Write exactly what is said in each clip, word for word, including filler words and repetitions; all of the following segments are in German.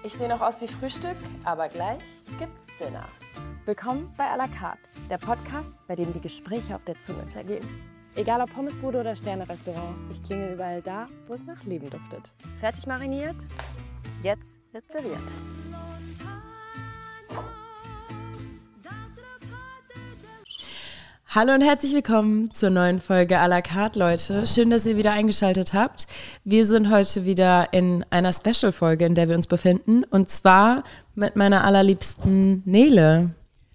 Ich sehe noch aus wie Frühstück, aber gleich gibt's Dinner. Willkommen bei à la carte, der Podcast, bei dem die Gespräche auf der Zunge zergehen. Egal ob Pommesbude oder Sterne-Restaurant, ich klingel überall da, wo es nach Leben duftet. Fertig mariniert? Jetzt wird serviert. Hallo und herzlich willkommen zur neuen Folge à la carte, Leute. Schön, dass ihr wieder eingeschaltet habt. Wir sind heute wieder in einer Special-Folge, in der wir uns befinden. Und zwar mit meiner allerliebsten Nele.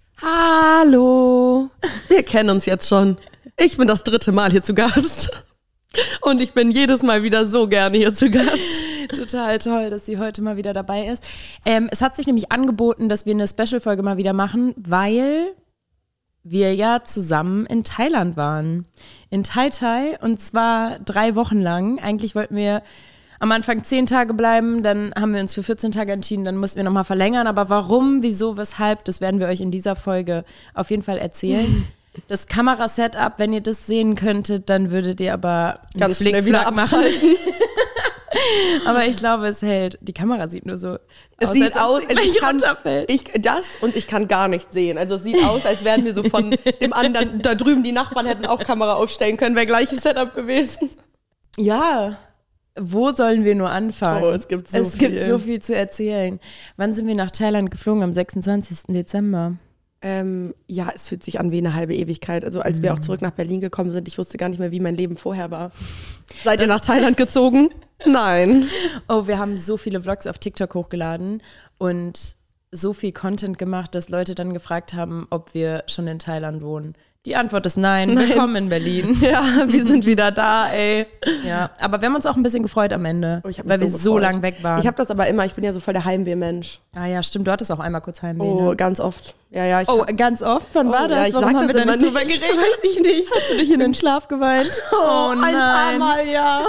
Hallo. Wir kennen uns jetzt schon. Ich bin das dritte Mal hier zu Gast. Und ich bin jedes Mal wieder so gerne hier zu Gast. Total toll, dass sie heute mal wieder dabei ist. Ähm, es hat sich nämlich angeboten, dass wir eine Special-Folge mal wieder machen, weil wir ja zusammen in Thailand waren. In Thai Thai, und zwar drei Wochen lang. Eigentlich wollten wir am Anfang zehn Tage bleiben, dann haben wir uns für vierzehn Tage entschieden, dann mussten wir nochmal verlängern. Aber warum, wieso, weshalb, das werden wir euch in dieser Folge auf jeden Fall erzählen. Das Kamerasetup, wenn ihr das sehen könntet, dann würdet ihr aber ganz schnell wieder abschalten. Aber ich glaube, es hält. Die Kamera sieht nur so es aus, sieht als aus, als ich kann, runterfällt. Ich, das und ich kann gar nichts sehen. Also es sieht aus, als wären wir so von dem anderen, da drüben die Nachbarn hätten auch Kamera aufstellen können, wäre gleiches Setup gewesen. Ja, wo sollen wir nur anfangen? Oh, es gibt so es viel. gibt so viel zu erzählen. Wann sind wir nach Thailand geflogen? Am sechsundzwanzigsten Dezember. Ähm, ja, es fühlt sich an wie eine halbe Ewigkeit. Also als mhm. wir auch zurück nach Berlin gekommen sind, ich wusste gar nicht mehr, wie mein Leben vorher war. Seid das ihr nach Thailand gezogen? Nein. Oh, wir haben so viele Vlogs auf TikTok hochgeladen und so viel Content gemacht, dass Leute dann gefragt haben, ob wir schon in Thailand wohnen. Die Antwort ist nein, nein. Willkommen in Berlin. Ja, wir sind wieder da, ey. Ja, aber wir haben uns auch ein bisschen gefreut am Ende, oh, ich hab weil mich wir so, so lang weg waren. Ich habe das aber immer, ich bin ja so voll der Heimweh-Mensch. Ah ja, stimmt, du hattest auch einmal kurz Heimweh. Oh, ne? ganz oft. Ja, ja, ich oh, hab, ganz oft? Wann oh, war das? Ja, ich Warum sag haben das wir da nicht drüber nicht. geredet? Weiß ich nicht. Hast du dich in den Schlaf geweint? Oh, oh ein paar Mal, ja.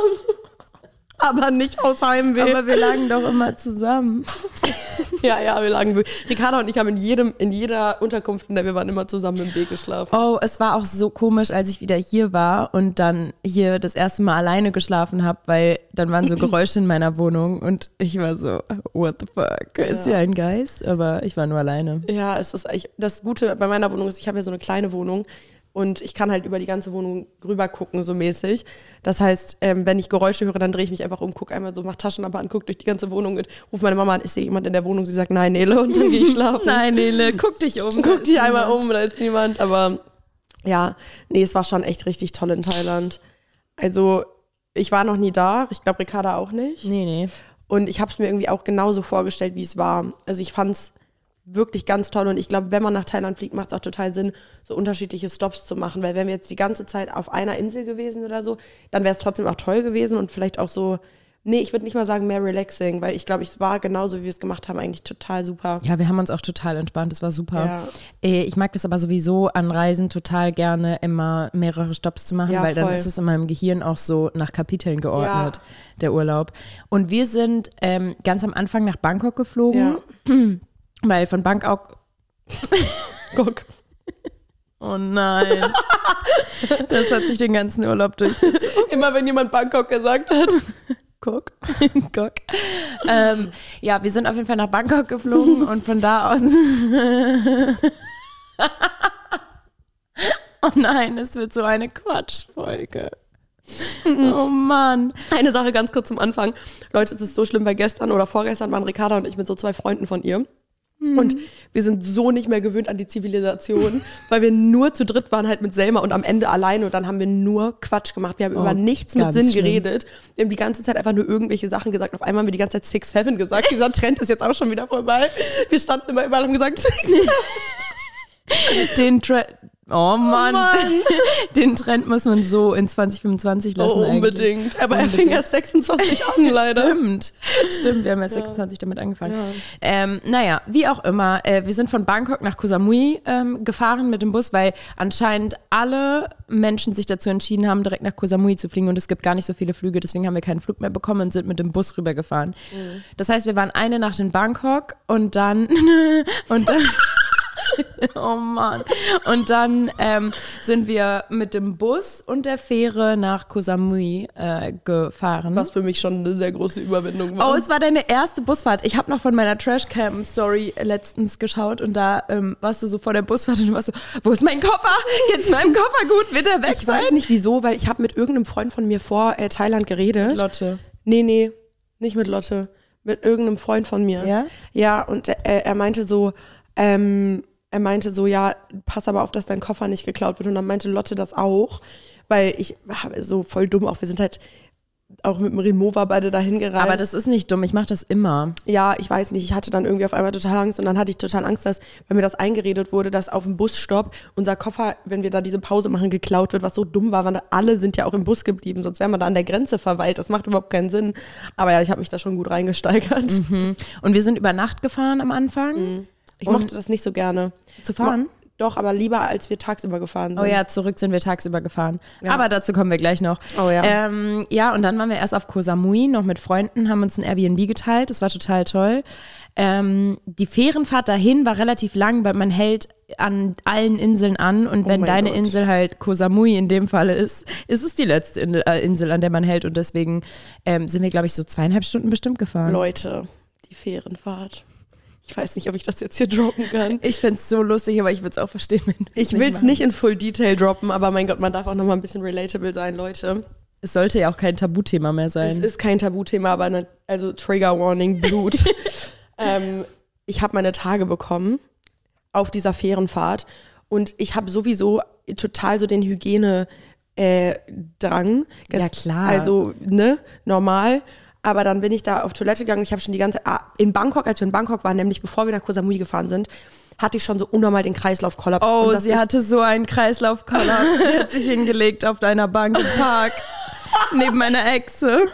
Aber nicht aus Heimweh. Aber wir lagen doch immer zusammen. Ja, ja, wir lagen. Ricarda und ich haben in jedem, in jeder Unterkunft, in der wir waren, immer zusammen im Bett geschlafen. Oh, es war auch so komisch, als ich wieder hier war und dann hier das erste Mal alleine geschlafen habe, weil dann waren so Geräusche in meiner Wohnung und ich war so, what the fuck, ja. Ist hier ein Geist? Aber ich war nur alleine. Ja, es ist echt, das Gute bei meiner Wohnung ist, ich habe ja so eine kleine Wohnung. Und ich kann halt über die ganze Wohnung rüber gucken, so mäßig. Das heißt, ähm, wenn ich Geräusche höre, dann drehe ich mich einfach um, gucke einmal so, mach Taschenlampe an, gucke durch die ganze Wohnung und rufe meine Mama an, ich sehe jemand in der Wohnung, sie sagt, nein, Nele, und dann gehe ich schlafen. Nein, Nele, guck dich um. Guck dich einmal um, da ist niemand. Aber ja, nee, es war schon echt richtig toll in Thailand. Also, ich war noch nie da, ich glaube, Ricarda auch nicht. Nee, nee. Und ich habe es mir irgendwie auch genauso vorgestellt, wie es war. Also ich fand es wirklich ganz toll und ich glaube, wenn man nach Thailand fliegt, macht es auch total Sinn, so unterschiedliche Stops zu machen, weil wenn wir jetzt die ganze Zeit auf einer Insel gewesen oder so, dann wäre es trotzdem auch toll gewesen und vielleicht auch so, nee, ich würde nicht mal sagen mehr relaxing, weil ich glaube, es war genauso, wie wir es gemacht haben, eigentlich total super. Ja, wir haben uns auch total entspannt, es war super. Ja. Ich mag das aber sowieso an Reisen total gerne, immer mehrere Stops zu machen, Ja, weil dann voll. ist es in meinem Gehirn auch so nach Kapiteln geordnet, Ja. der Urlaub. Und wir sind ähm, ganz am Anfang nach Bangkok geflogen, Ja. weil von Bangkok... Guck. Oh nein. Das hat sich den ganzen Urlaub durchgezogen. Immer wenn jemand Bangkok gesagt hat. Guck. Guck. Ähm, ja, wir sind auf jeden Fall nach Bangkok geflogen und von da aus... Oh nein, es wird so eine Quatschfolge. Oh Mann. Eine Sache ganz kurz zum Anfang. Leute, es ist so schlimm, weil gestern oder vorgestern waren Ricarda und ich mit so zwei Freunden von ihr. Und wir sind so nicht mehr gewöhnt an die Zivilisation, weil wir nur zu dritt waren halt mit Selma und am Ende alleine und dann haben wir nur Quatsch gemacht. Wir haben Oh, über nichts mit ganz Sinn schlimm. geredet. Wir haben die ganze Zeit einfach nur irgendwelche Sachen gesagt. Auf einmal haben wir die ganze Zeit six seven gesagt. Dieser Trend ist jetzt auch schon wieder vorbei. Wir standen immer überall und haben gesagt six seven. Den Trend... Oh Mann. Oh Mann. Den Trend muss man so in zwanzig fünfundzwanzig lassen. Oh, eigentlich. unbedingt. Aber Unbedingt. er fing erst sechsundzwanzig an, leider. Stimmt, stimmt, wir haben erst sechsundzwanzig damit angefangen. Ja. Ähm, naja, wie auch immer, äh, wir sind von Bangkok nach Koh Samui ähm, gefahren mit dem Bus, weil anscheinend alle Menschen sich dazu entschieden haben, direkt nach Koh Samui zu fliegen und es gibt gar nicht so viele Flüge, deswegen haben wir keinen Flug mehr bekommen und sind mit dem Bus rübergefahren. Mhm. Das heißt, wir waren eine Nacht in Bangkok und dann und dann Oh Mann. Und dann ähm, sind wir mit dem Bus und der Fähre nach Koh Samui äh, gefahren. Was für mich schon eine sehr große Überwindung war. Oh, es war deine erste Busfahrt. Ich habe noch von meiner Trashcam-Story letztens geschaut und da ähm, warst du so vor der Busfahrt und du warst so, wo ist mein Koffer? Geht's meinem Koffer gut? Wird er weg Ich sein? weiß nicht wieso, weil ich habe mit irgendeinem Freund von mir vor äh, Thailand geredet. Lotte. Nee, nee, nicht mit Lotte. Mit irgendeinem Freund von mir. Ja? Ja, und er, er meinte so, ähm, er meinte so, ja, pass aber auf, dass dein Koffer nicht geklaut wird. Und dann meinte Lotte das auch, weil ich so voll dumm auch, wir sind halt auch mit dem Remover beide dahin gereist. Aber das ist nicht dumm, ich mache das immer. Ja, ich weiß nicht, ich hatte dann irgendwie auf einmal total Angst und dann hatte ich total Angst, dass, weil mir das eingeredet wurde, dass auf dem Busstopp unser Koffer, wenn wir da diese Pause machen, geklaut wird, was so dumm war, weil alle sind ja auch im Bus geblieben, sonst wären wir da an der Grenze verweilt, das macht überhaupt keinen Sinn. Aber ja, ich habe mich da schon gut reingesteigert. Mhm. Und wir sind über Nacht gefahren am Anfang. Mhm. Ich Und mochte das nicht so gerne. Zu fahren? Doch, aber lieber, als wir tagsüber gefahren sind. Oh ja, zurück sind wir tagsüber gefahren. Ja. Aber dazu kommen wir gleich noch. Oh ja. Ähm, ja, und dann waren wir erst auf Koh Samui, noch mit Freunden, haben uns ein Airbnb geteilt. Das war total toll. Ähm, die Fährenfahrt dahin war relativ lang, weil man hält an allen Inseln an. Und wenn Oh mein deine Gott. Insel halt Koh Samui in dem Falle ist, ist es die letzte In- äh, Insel, an der man hält. Und deswegen ähm, sind wir, glaube ich, so zweieinhalb Stunden bestimmt gefahren. Leute, die Fährenfahrt. Ich weiß nicht, ob ich das jetzt hier droppen kann. Ich finde es so lustig, aber ich würde es auch verstehen, wenn du Ich will es nicht in Full Detail droppen, aber mein Gott, man darf auch noch mal ein bisschen relatable sein, Leute. Es sollte ja auch kein Tabuthema mehr sein. Es ist kein Tabuthema, aber ne, also Trigger Warning, Blut. ähm, ich habe meine Tage bekommen auf dieser Fährenfahrt und ich habe sowieso total so den Hygiene äh, Drang. Ja, klar. Also, ne, normal. Aber dann bin ich da auf Toilette gegangen. Ich habe schon die ganze, ah, in Bangkok, als wir in Bangkok waren, nämlich bevor wir nach Koh Samui gefahren sind, hatte ich schon so unnormal den Kreislaufkollaps. Oh, Und das sie ist, hatte so einen Kreislaufkollaps. Sie hat sich hingelegt auf deiner Bank im Park. Neben meiner Echse.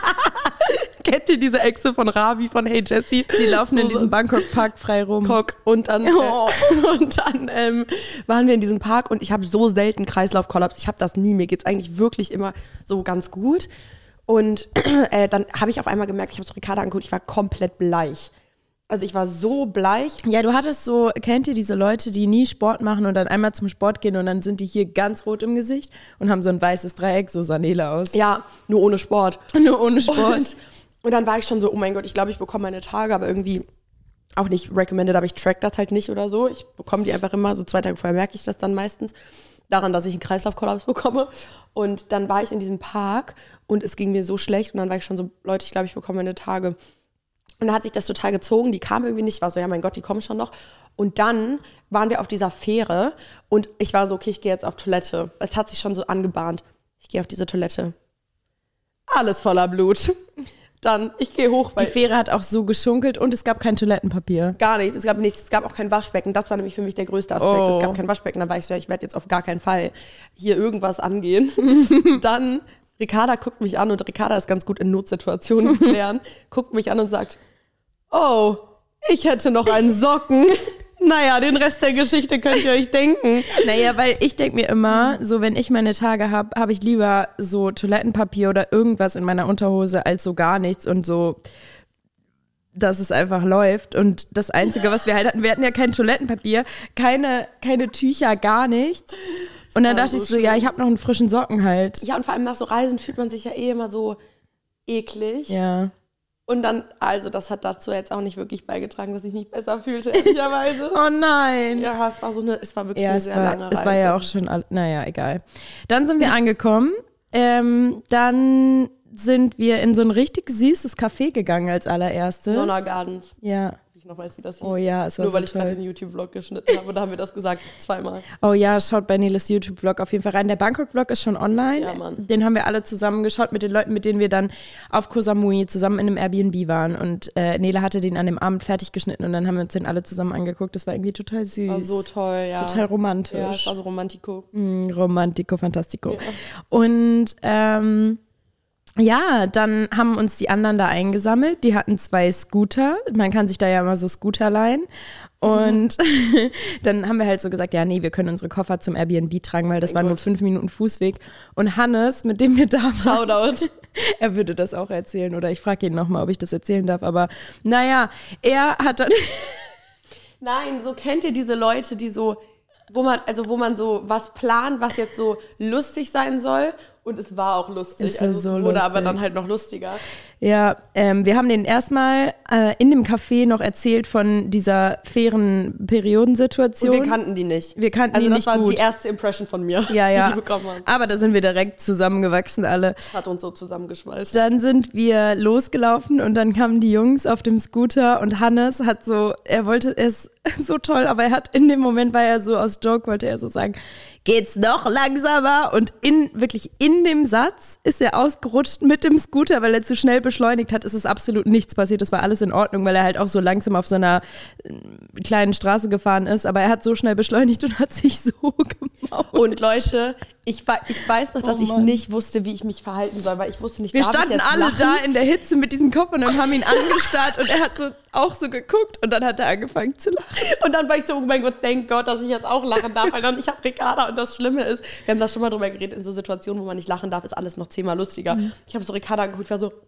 kennt ihr diese Echse von Ravi von Hey Jessie? Die laufen So- in diesem Bangkok-Park frei rum. Bangkok und dann, Oh. äh, und dann ähm, waren wir in diesem Park und ich habe so selten Kreislaufkollaps. Ich habe das nie. Mir geht's eigentlich wirklich immer so ganz gut. Und äh, dann habe ich auf einmal gemerkt, ich habe so Ricarda angeguckt, ich war komplett bleich. Also ich war so bleich. Ja, du hattest so, kennt ihr diese Leute, die nie Sport machen und dann einmal zum Sport gehen und dann sind die hier ganz rot im Gesicht und haben so ein weißes Dreieck, so sah Nele aus. Ja, nur ohne Sport. Nur ohne Sport. Und, und dann war ich schon so, oh mein Gott, ich glaube, ich bekomme meine Tage, aber irgendwie auch nicht recommended, aber ich track das halt nicht oder so. Ich bekomme die einfach immer, so zwei Tage vorher merke ich das dann meistens, daran, dass ich einen Kreislaufkollaps bekomme. Und dann war ich in diesem Park und es ging mir so schlecht und dann war ich schon so, Leute, ich glaube, ich bekomme meine Tage. Und dann hat sich das total gezogen, die kam irgendwie nicht, ich war so, ja mein Gott, die kommen schon noch. Und dann waren wir auf dieser Fähre und ich war so, okay, ich gehe jetzt auf Toilette. Es hat sich schon so angebahnt. Ich gehe auf diese Toilette. Alles voller Blut. Dann, ich gehe hoch, weil Die Fähre hat auch so geschunkelt und es gab kein Toilettenpapier. gar nichts, es gab nichts, es gab auch kein Waschbecken. Das war nämlich für mich der größte Aspekt. Oh. Es gab kein Waschbecken. Da war ich so, ich werde jetzt auf gar keinen Fall hier irgendwas angehen. Dann, Ricarda guckt mich an und Ricarda ist ganz gut in Notsituationen klären, guckt mich an und sagt, oh, ich hätte noch einen Socken. Naja, den Rest der Geschichte könnt ihr euch denken. Naja, weil ich denke mir immer, so wenn ich meine Tage habe, habe ich lieber so Toilettenpapier oder irgendwas in meiner Unterhose als so gar nichts und so, dass es einfach läuft. Und das Einzige, was wir halt hatten, wir hatten ja kein Toilettenpapier, keine, keine Tücher, gar nichts. Und dann war dachte so ich so, ja, schlimm. ich habe noch einen frischen Socken halt. Ja, und vor allem nach so Reisen fühlt man sich ja eh immer so eklig. Ja. Und dann, also das hat dazu jetzt auch nicht wirklich beigetragen, dass ich mich besser fühlte, ehrlicherweise. Oh nein. Ja, es war so eine, es war wirklich Ja, eine es sehr war, lange Reise. es war ja auch schon, all- naja, egal. Dann sind wir angekommen. Ähm, dann sind wir in so ein richtig süßes Café gegangen als allererstes. Nonna Gardens. Ja. Ich noch weiß, wie das hieß. Oh ja, es war Nur so weil ich gerade toll. den YouTube-Vlog geschnitten habe und da haben wir das gesagt, zweimal. Oh ja, schaut bei Neles YouTube-Vlog auf jeden Fall rein. Der Bangkok-Vlog ist schon online. Ja, Mann. Den haben wir alle zusammen geschaut mit den Leuten, mit denen wir dann auf Koh Samui zusammen in einem Airbnb waren. Und äh, Nele hatte den an dem Abend fertig geschnitten und dann haben wir uns den alle zusammen angeguckt. Das war irgendwie total süß. War so toll, ja. Total romantisch. Ja, es war so Romantiko. Mm, Romantico, fantastico. Und ähm, ja, dann haben uns die anderen da eingesammelt. Die hatten zwei Scooter. Man kann sich da ja immer so Scooter leihen. Und dann haben wir halt so gesagt, ja, nee, wir können unsere Koffer zum Airbnb tragen, weil das Mein war nur Gott. fünf Minuten Fußweg. Und Hannes, mit dem wir da waren, Shoutout. er würde das auch erzählen oder ich frage ihn nochmal, ob ich das erzählen darf. Aber naja, er hat dann... Nein, so kennt ihr diese Leute, die so, wo man, also wo man so was plant, was jetzt so lustig sein soll. Und es war auch lustig. Ist ja also es so wurde lustig. aber dann halt noch lustiger. Ja, ähm, wir haben den erstmal äh, in dem Café noch erzählt von dieser fairen Periodensituation. Und wir kannten die nicht. Wir kannten also die das nicht war gut. die erste Impression von mir, Ja, ja. die die bekommen haben. Aber da sind wir direkt zusammengewachsen alle. Hat uns so zusammengeschweißt. Dann sind wir losgelaufen und dann kamen die Jungs auf dem Scooter und Hannes hat so, er wollte, er ist so toll, aber er hat in dem Moment, war er so aus Joke, wollte er so sagen, geht's noch langsamer? Und in, wirklich in dem Satz ist er ausgerutscht mit dem Scooter, weil er zu schnell beschleunigt hat. Es ist absolut nichts passiert, es war alles in Ordnung, weil er halt auch so langsam auf so einer kleinen Straße gefahren ist, aber er hat so schnell beschleunigt und hat sich so gemault. Und Leute, ich, ich weiß noch, dass Oh ich Mann. nicht wusste, wie ich mich verhalten soll, weil ich wusste nicht, Wir darf standen ich jetzt alle lachen? da in der Hitze mit diesen Koffern und haben ihn angestarrt und er hat so auch so geguckt und dann hat er angefangen zu lachen. Und dann war ich so, oh mein Gott, thank Gott, dass ich jetzt auch lachen darf, weil dann ich habe Ricarda und das Schlimme ist, wir haben da schon mal drüber geredet, in so Situationen, wo man nicht lachen darf, ist alles noch zehnmal lustiger. Mhm. Ich habe so Ricarda geguckt, war so,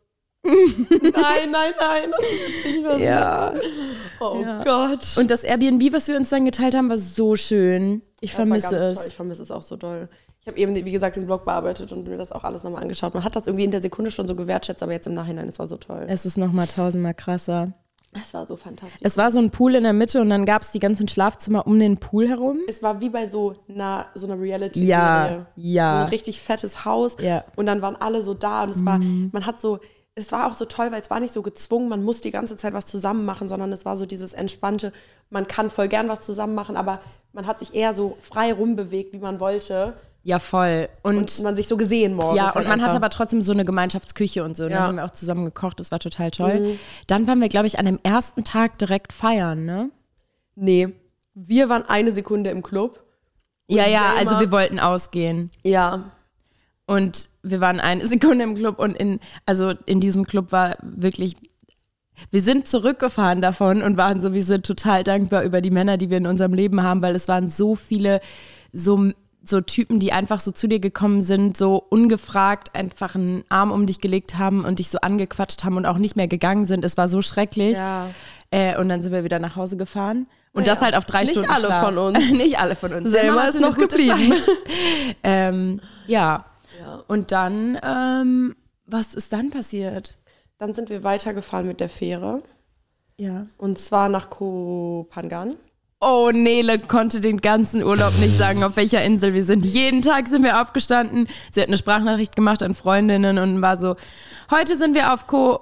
nein, nein, nein, das ist jetzt nicht mehr so. Ja. Oh Ja. Gott. Und das Airbnb, was wir uns dann geteilt haben, war so schön. Ich Das war vermisse ganz es. toll. Ich vermisse es auch so doll. Ich habe eben, wie gesagt, den Blog bearbeitet und mir das auch alles nochmal angeschaut. Man hat das irgendwie in der Sekunde schon so gewertschätzt, aber jetzt im Nachhinein, es war so toll. Es ist nochmal tausendmal krasser. Es war so fantastisch. Es war so ein Pool in der Mitte und dann gab es die ganzen Schlafzimmer um den Pool herum. Es war wie bei so einer, so einer Reality-Serie. Ja, ja. So ein richtig fettes Haus. Ja. Und dann waren alle so da und es war, man hat so, es war auch so toll, weil es war nicht so gezwungen, man muss die ganze Zeit was zusammen machen, sondern es war so dieses entspannte, man kann voll gern was zusammen machen, aber man hat sich eher so frei rumbewegt, wie man wollte. Ja, voll. Und, Und man sich so gesehen morgens. ja, halt und man einfach. hatte aber trotzdem so eine Gemeinschaftsküche und so. Da Ja. haben wir auch zusammen gekocht, das war total toll. Dann waren wir, glaube ich, an dem ersten Tag direkt feiern, ne? Nee, wir waren eine Sekunde im Club. Ja, ja, Selma- also wir wollten ausgehen. Ja. Und wir waren eine Sekunde im Club und in, also in diesem Club war wirklich, wir sind zurückgefahren davon und waren so, wir sind total dankbar über die Männer, die wir in unserem Leben haben, weil es waren so viele so, so Typen, die einfach so zu dir gekommen sind, so ungefragt einfach einen Arm um dich gelegt haben und dich so angequatscht haben und auch nicht mehr gegangen sind. Es war so schrecklich. Ja. Äh, und dann sind wir wieder nach Hause gefahren. Und Ja. das halt auf drei Nicht Stunden alle Schlaf. von uns. Nicht alle von uns. Selma hatte ist eine noch gute geblieben. Zeit. ähm, ja. Ja. Und dann, ähm, was ist dann passiert? Dann sind wir weitergefahren mit der Fähre. Ja. Und zwar nach Koh Phangan. Oh, Nele konnte den ganzen Urlaub nicht sagen, auf welcher Insel wir sind. Jeden Tag sind wir aufgestanden. Sie hat eine Sprachnachricht gemacht an Freundinnen und war so, heute sind wir auf Koh...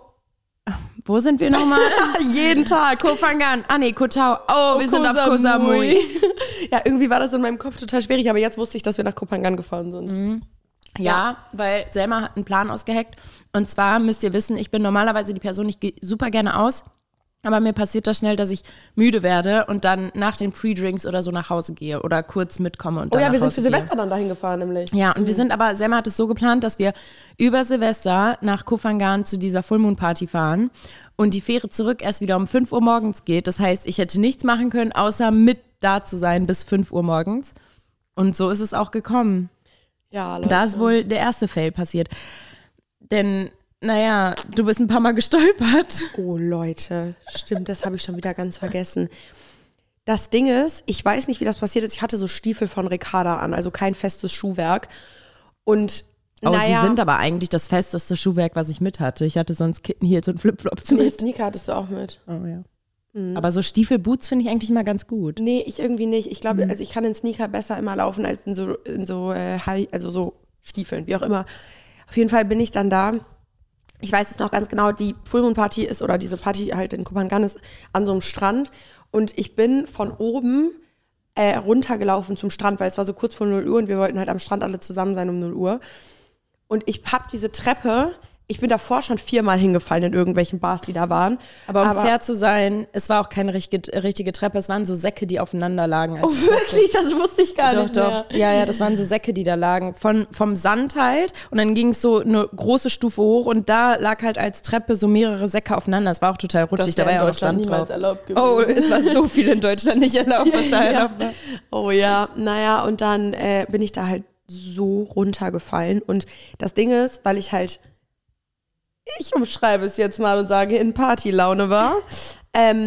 Wo sind wir nochmal? Jeden Tag. Koh Phangan. Ah nee, Koh Tao. Oh, wir Koh sind auf Koh Samui. Ja, irgendwie war das in meinem Kopf total schwierig, aber jetzt wusste ich, dass wir nach Koh Phangan gefahren sind. Mhm. Ja, weil Selma hat einen Plan ausgeheckt. Und zwar müsst ihr wissen, ich bin normalerweise die Person, ich gehe super gerne aus. Aber mir passiert das schnell, dass ich müde werde und dann nach den Pre-Drinks oder so nach Hause gehe oder kurz mitkomme und Oh dann ja, nach wir sind Hause für gehe. Silvester dann dahin gefahren, nämlich. Ja, und wir sind aber, Selma hat es so geplant, dass wir über Silvester nach Koh Phangan zu dieser Full Moon Party fahren und die Fähre zurück erst wieder um fünf Uhr morgens geht. Das heißt, ich hätte nichts machen können, außer mit da zu sein bis fünf Uhr morgens. Und so ist es auch gekommen. Ja, Leute. Und da ist wohl der erste Fail passiert. Denn, naja, du bist ein paar Mal gestolpert. Oh Leute, stimmt, das habe ich schon wieder ganz vergessen. Das Ding ist, ich weiß nicht, wie das passiert ist. Ich hatte so Stiefel von Ricarda an, also kein festes Schuhwerk. Und Oh, naja, sie sind aber eigentlich das festeste Schuhwerk, was ich mit hatte. Ich hatte sonst Kitten Heels und Flipflops nee, mit. Sneaker hattest du auch mit. Oh, ja. Aber so Stiefel-Boots finde ich eigentlich mal ganz gut. Nee, ich irgendwie nicht. Ich glaube, also ich kann in Sneaker besser immer laufen als in so, in so äh, High, also so Stiefeln, wie auch immer. Auf jeden Fall bin ich dann da. Ich weiß es noch ganz genau, die Full Moon Party ist, oder diese Party halt in Koh Phangan ist an so einem Strand. Und ich bin von oben äh, runtergelaufen zum Strand, weil es war so kurz vor null Uhr und wir wollten halt am Strand alle zusammen sein um null Uhr. Und ich hab diese Treppe, ich bin davor schon viermal hingefallen in irgendwelchen Bars, die da waren. Aber um fair zu sein, es war auch keine richtige, richtige Treppe, es waren so Säcke, die aufeinander lagen. Als Oh wirklich? Das wusste ich gar Doch, nicht doch. mehr. Ja, ja, das waren so Säcke, die da lagen. Von, vom Sand halt. Und dann ging es so eine große Stufe hoch und da lag halt als Treppe so mehrere Säcke aufeinander. Es war auch total rutschig, da wär war in ja auch noch Deutschland Sand niemals drauf. erlaubt gewesen. Oh, es war so viel in Deutschland nicht erlaubt, was da Ja. erlaubt war. Oh ja, naja, und dann äh, bin ich da halt so runtergefallen. Und das Ding ist, weil ich halt, ich umschreibe es jetzt mal und sage, in Partylaune war, ähm,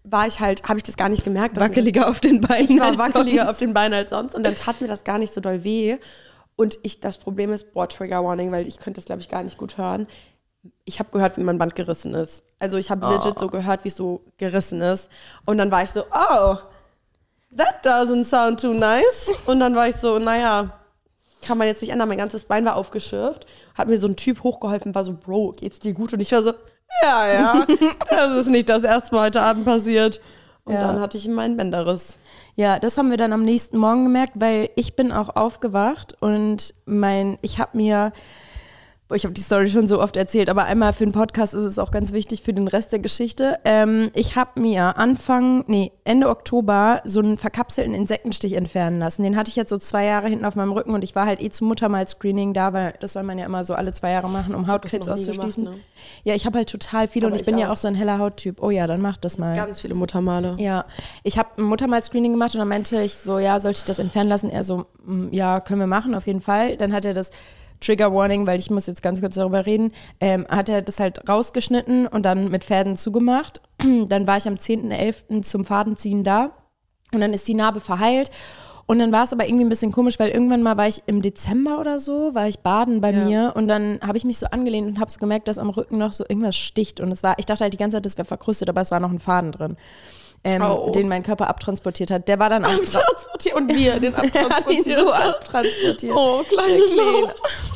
war ich halt, habe ich das gar nicht gemerkt. Dass wackeliger auf den Beinen. Ich war als wackeliger sonst. auf den Beinen als sonst und dann tat mir das gar nicht so doll weh. Und ich, das Problem ist, boah, Trigger Warning, weil ich könnte das, glaube ich, gar nicht gut hören. Ich habe gehört, wie mein Band gerissen ist. Also ich habe oh. legit so gehört, wie es so gerissen ist. Und dann war ich so, oh, that doesn't sound too nice. Und dann war ich so, naja, kann man jetzt nicht ändern. Mein ganzes Bein war aufgeschürft. Hat mir so ein Typ hochgeholfen, war so, Bro, geht's dir gut? Und ich war so, ja, ja, das ist nicht das erste Mal heute Abend passiert. Und ja. dann hatte ich meinen Bänderriss. Ja, das haben wir dann am nächsten Morgen gemerkt, weil ich bin auch aufgewacht und mein, ich habe mir, ich habe die Story schon so oft erzählt, aber einmal für den Podcast ist es auch ganz wichtig für den Rest der Geschichte. Ähm, ich habe mir Anfang, nee, Ende Oktober so einen verkapselten Insektenstich entfernen lassen. Den hatte ich jetzt so zwei Jahre hinten auf meinem Rücken und ich war halt eh zum Muttermal-Screening da, weil das soll man ja immer so alle zwei Jahre machen, um Hautkrebs auszuschließen. Gemacht, ne? Ja, ich habe halt total viele aber und ich, ich bin auch. ja auch so ein heller Hauttyp. Oh ja, dann mach das mal. Ganz viele Muttermale. Ja, ich habe ein Muttermal-Screening gemacht und dann meinte ich so, ja, sollte ich das entfernen lassen? Er so, ja, können wir machen, auf jeden Fall. Dann hat er das Trigger Warning, weil ich muss jetzt ganz kurz darüber reden, ähm, hat er das halt rausgeschnitten und dann mit Fäden zugemacht. Dann war ich am zehnten elften zum Fadenziehen da und dann ist die Narbe verheilt. Und dann war es aber irgendwie ein bisschen komisch, weil irgendwann mal war ich im Dezember oder so, war ich baden bei ja. mir und dann habe ich mich so angelehnt und habe so gemerkt, dass am Rücken noch so irgendwas sticht und es war, ich dachte halt die ganze Zeit, das wäre verkrustet, aber es war noch ein Faden drin. Ähm, oh. Den mein Körper abtransportiert hat. Der war dann auch abtransportiert und wir den abtransportiert. Er hat ihn so abtransportiert. Oh, kleine Kleine.